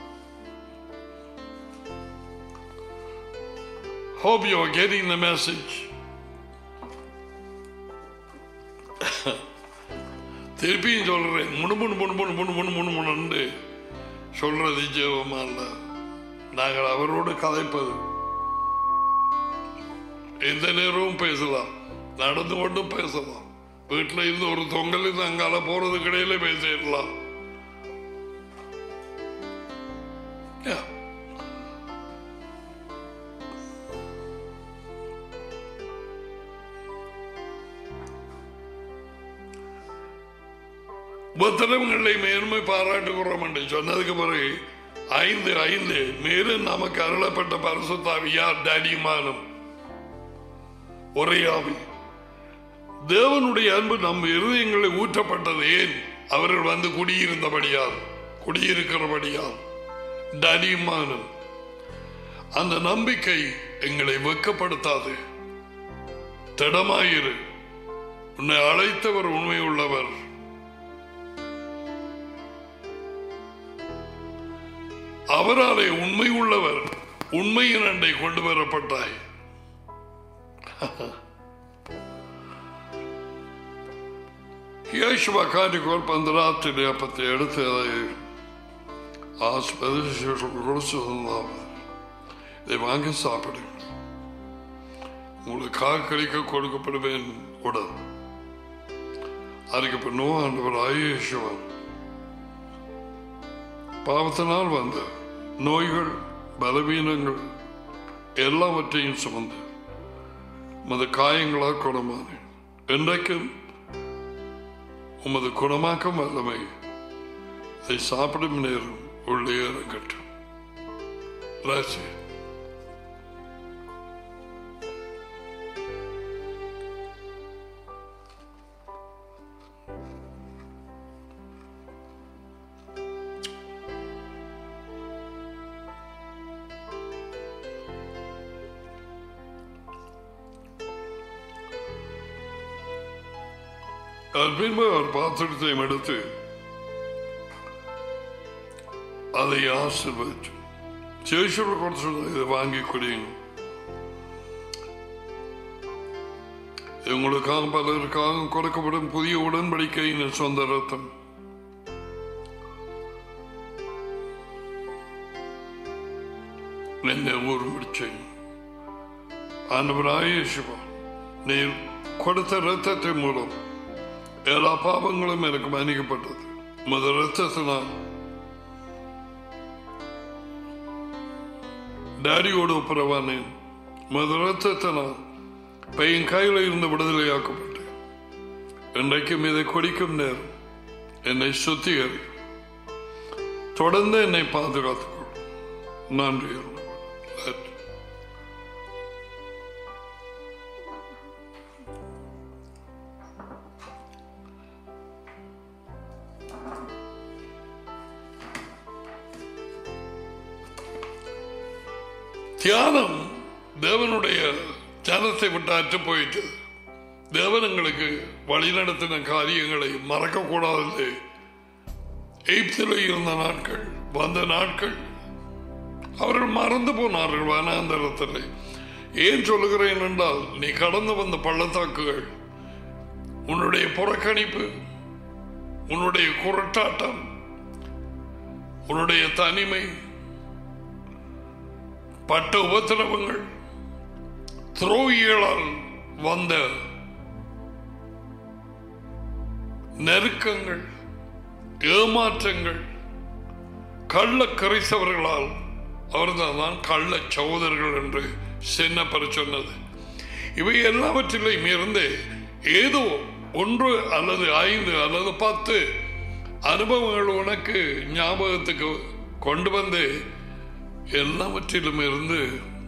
Hope you are getting the message. திருப்பியும் சொல்றேன், முணுமுணுன்னு சொல்றது ஜெபமா இல்ல. நாங்கள் அவரோடு கதைப்பது. எந்த நேரமும் பேசலாம், நடந்து கொண்டும் பேசலாம், வீட்டில் இருந்து ஒரு தொங்கல் இருந்து அங்கால போறது கிடையில பேசிடலாம். உபத்திரவங்களை மேன்மை பாராட்டுகிறோம் என்று சொன்னதுக்கு பிறகு 5:5 மேலும் நமக்கு அருளப்பட்ட பரிசுத்தாவி யார்? டாடிமானும் ஒரே ஆவி. தேவனுடைய அன்பு நம் இருதயங்களை ஊற்றப்பட்டது ஏன்? அவர்கள் வந்து குடியிருக்கிறபடியால் டாடிமானும். அந்த நம்பிக்கை எங்களை வெட்கப்படுத்தாது. திடமாயிரு, உன்னை அழைத்தவர் உண்மை உள்ளவர். அவராலே உண்மை உள்ளவர், உண்மையின் அண்டை கொண்டு வரப்பட்டாய். യേശുവ കാറ്റുകോൾ 15 അപ്പത്തെ എടുത്ത് குடிச்சு இதை வாங்கி சாப்பிடுங்க, உங்களுக்கு காக்கடிக்க கொடுக்கப்படுவேன் உடல். அதுக்கு பின்னும் ஆண்டவர் இயேசுவன் பாவத்தினால் வந்த நோய்கள் பலவீனங்கள் எல்லாவற்றையும் சுமந்து உமது காயங்களால் குணமானேன். இன்றைக்கும் உமது குணமாக்கும் வல்லமை இதை சாப்பிடும் நேரம் உள்ளே இறங்கட்டும். ராசி பின்பு அவர் பாத்திரத்தையும் எடுத்து அதை ஆசீர்வதிச்சு சேஷோட கொடுத்து இதை வாங்கி குடியுங்க. உங்களுக்காக பலருக்காக கொடுக்கப்படும் புதிய உடன்படிக்கையின் சொந்த ரத்தம். என்னை ஊர்மிடிச்சேன். ஆண்டவராகிய இயேசுவா, நீர் கொடுத்த ரத்தத்தின் மூலம் எல்லா பாவங்களும் எனக்கு மன்னிக்கப்பட்டது. உமது ரத்தத்தினால் டாடியோடு ஒப்புரவானேன். உமது ரத்தத்தினால் பையன் கையில் இருந்து விடுதலையாக்கப்பட்டேன். இன்றைக்கும் இதை குடிக்கும் நேரம் என்னை சுத்திகரி, தொடர்ந்து என்னை பாதுகாத்துக்கொள். நன்றி. தியானம் தேவனுடைய ஜனத்தை விட்டு அற்று போயிட்டு தேவன் எங்களுக்கு வழிநடத்தின காரியங்களை மறக்கக்கூடாது. எகிப்தில் இருந்த நாட்கள், வந்த நாட்கள் அவர்கள் மறந்து போனார்கள் வனாந்தரத்தில். ஏன் சொல்லுகிறேன் என்றால், நீ கடந்து வந்த பள்ளத்தாக்குகள், உன்னுடைய புறக்கணிப்பு, உன்னுடைய குரட்டாட்டம், உன்னுடைய தனிமை, பட்ட உபத்திரவங்கள், துரோகிகளால் வந்த நெருக்கங்கள், ஏமாற்றங்கள், கள்ள கரைசவர்களால், அவர்தான் கள்ள சகோதரர்கள் என்று சின்னப்பர் சொன்னது. இவை எல்லாவற்றிலையும் இருந்து ஏதோ 1 அல்லது 5 அல்லது 10 அனுபவங்கள் உனக்கு ஞாபகத்துக்கு கொண்டு வந்து எல்லாவற்றிலும் இருந்து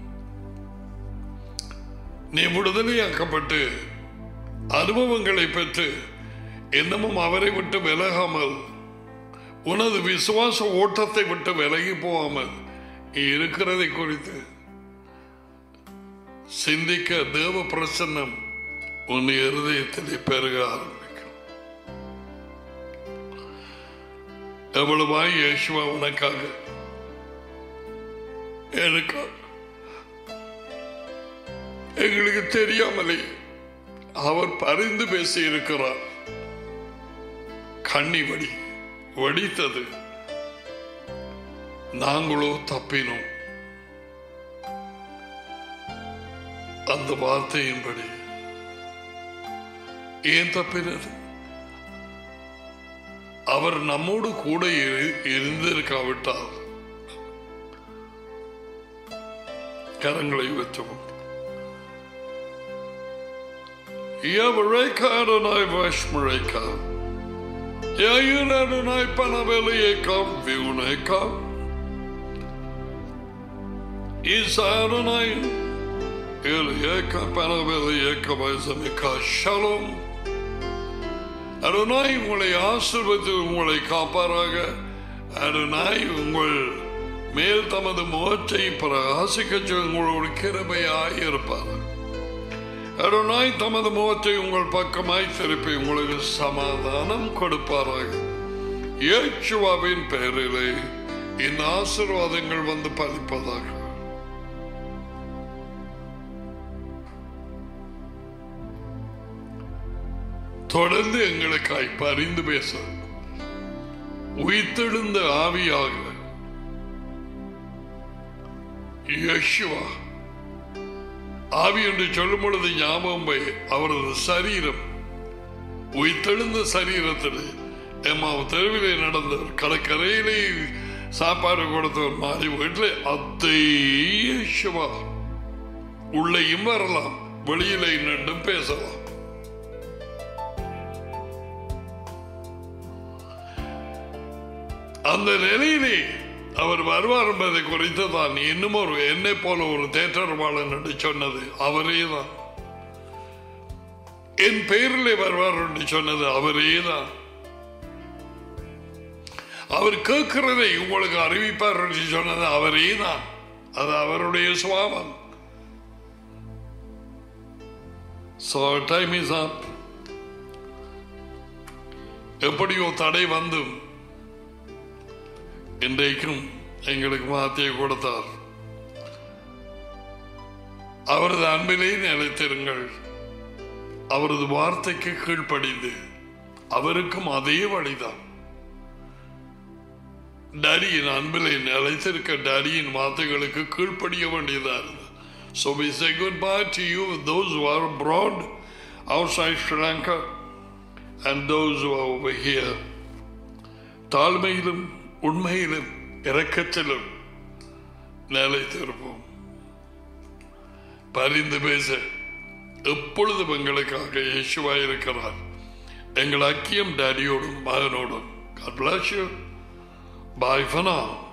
நீ விடுதலையாக்கப்பட்டு அனுபவங்களை பெற்று இன்னமும் அவரை விட்டு விலகாமல், உனது விசுவாச ஓட்டத்தை விட்டு விலகி போகாமல் இருக்கிறதை குறித்து சிந்திக்க தேவ பிரசன்னம் உன் இருதயத்திலே பெருக ஆரம்பிக்கும். எவ்வளவாய் இயேசுவா உனக்காக எனக்காக எங்களுக்கு தெரியாமலே அவர் பரிந்து பேசி இருக்கிறார். கண்ணி வடித்தது, நாங்களோ தப்பினோம். அந்த வார்த்தையின்படி ஏன் தப்பினது? அவர் நம்மோடு கூட இருந்திருக்காவிட்டால் கரங்களை வைத்தோம். Adonai Vashmareka, Yayin Adonai Panaveliekam Viunekam, Is Adonai Elieka Panavelieka Vazamika Shalom. Adonai உங்களை ஆசீர்வதித்து உங்களை காப்பாராக. Adonai உங்கள் மேல் தமது முகத்தை பிரகாசிக்க உங்களோடு கிருபையாய் இருப்பார். Adonai தமது முகத்தை உங்கள் பக்கமாய் திருப்பி உங்களுக்கு சமாதானம் கொடுப்பாராக. இயேசுவின் பெயரிலே இந்த ஆசீர்வாதங்கள் வந்து பலிப்பதாக. தொடர்ந்து எங்களுக்காய் பரிந்து பேச உயிர்த்தெழுந்த ஆவியாக யேசுவா, ஆவி என்று சொல்லும் பொழுது ஞாபகம் அவரது சரீரம், உயிர்த்தெழுந்த சரீரத்தில் எம்மாவு தெருவிலே நடந்தவர், கடற்கரையிலே சாப்பாடு கொடுத்தவர் மாதிரி வீட்டில் அதே இயேசுவா உள்ளேயும் வரலாம், வெளியில நின்று பேசலாம். அந்த நிலையிலே அவர் வருவார் என்பதை குறித்து தான் இன்னும் ஒரு என்னை போல ஒரு தேற்றர்வாளன் என்று சொன்னது அவரே தான். என் பெயரிலே வருவார் என்று சொன்னது அவரே தான். அவர் கேட்கிறதை உங்களுக்கு அறிவிப்பார் என்று சொன்னது அவரே தான். அது அவருடைய சுவாபம். So time is up. எப்படியோ தடை வந்தும் இன்றைக்கும் எங்களுக்கு மாத்தியை கொடுத்தார். அவரது அன்பிலே நிலைத்திருங்கள். அவரது வார்த்தைக்கு கீழ்ப்படிந்து அவருக்கும் அதே வழிதான். டேடியின் அன்பிலே நிலைத்திருக்க டேடியின் வார்த்தைகளுக்கு கீழ்ப்படிய வேண்டியதா இருந்தது. So we say goodbye to you, those who are abroad, outside Sri Lanka, and those who are over here. தாழ்மையிலும் உண்மையிலும் இரக்கத்திலும் நிலைத்திருப்போம். பரிந்து பேச எப்பொழுதும் எங்களுக்காக இயேசுவா இருக்கிறார். எங்கள் ஐக்கியம் டேடியோடும் மகனோடும். God bless you. Bye for now.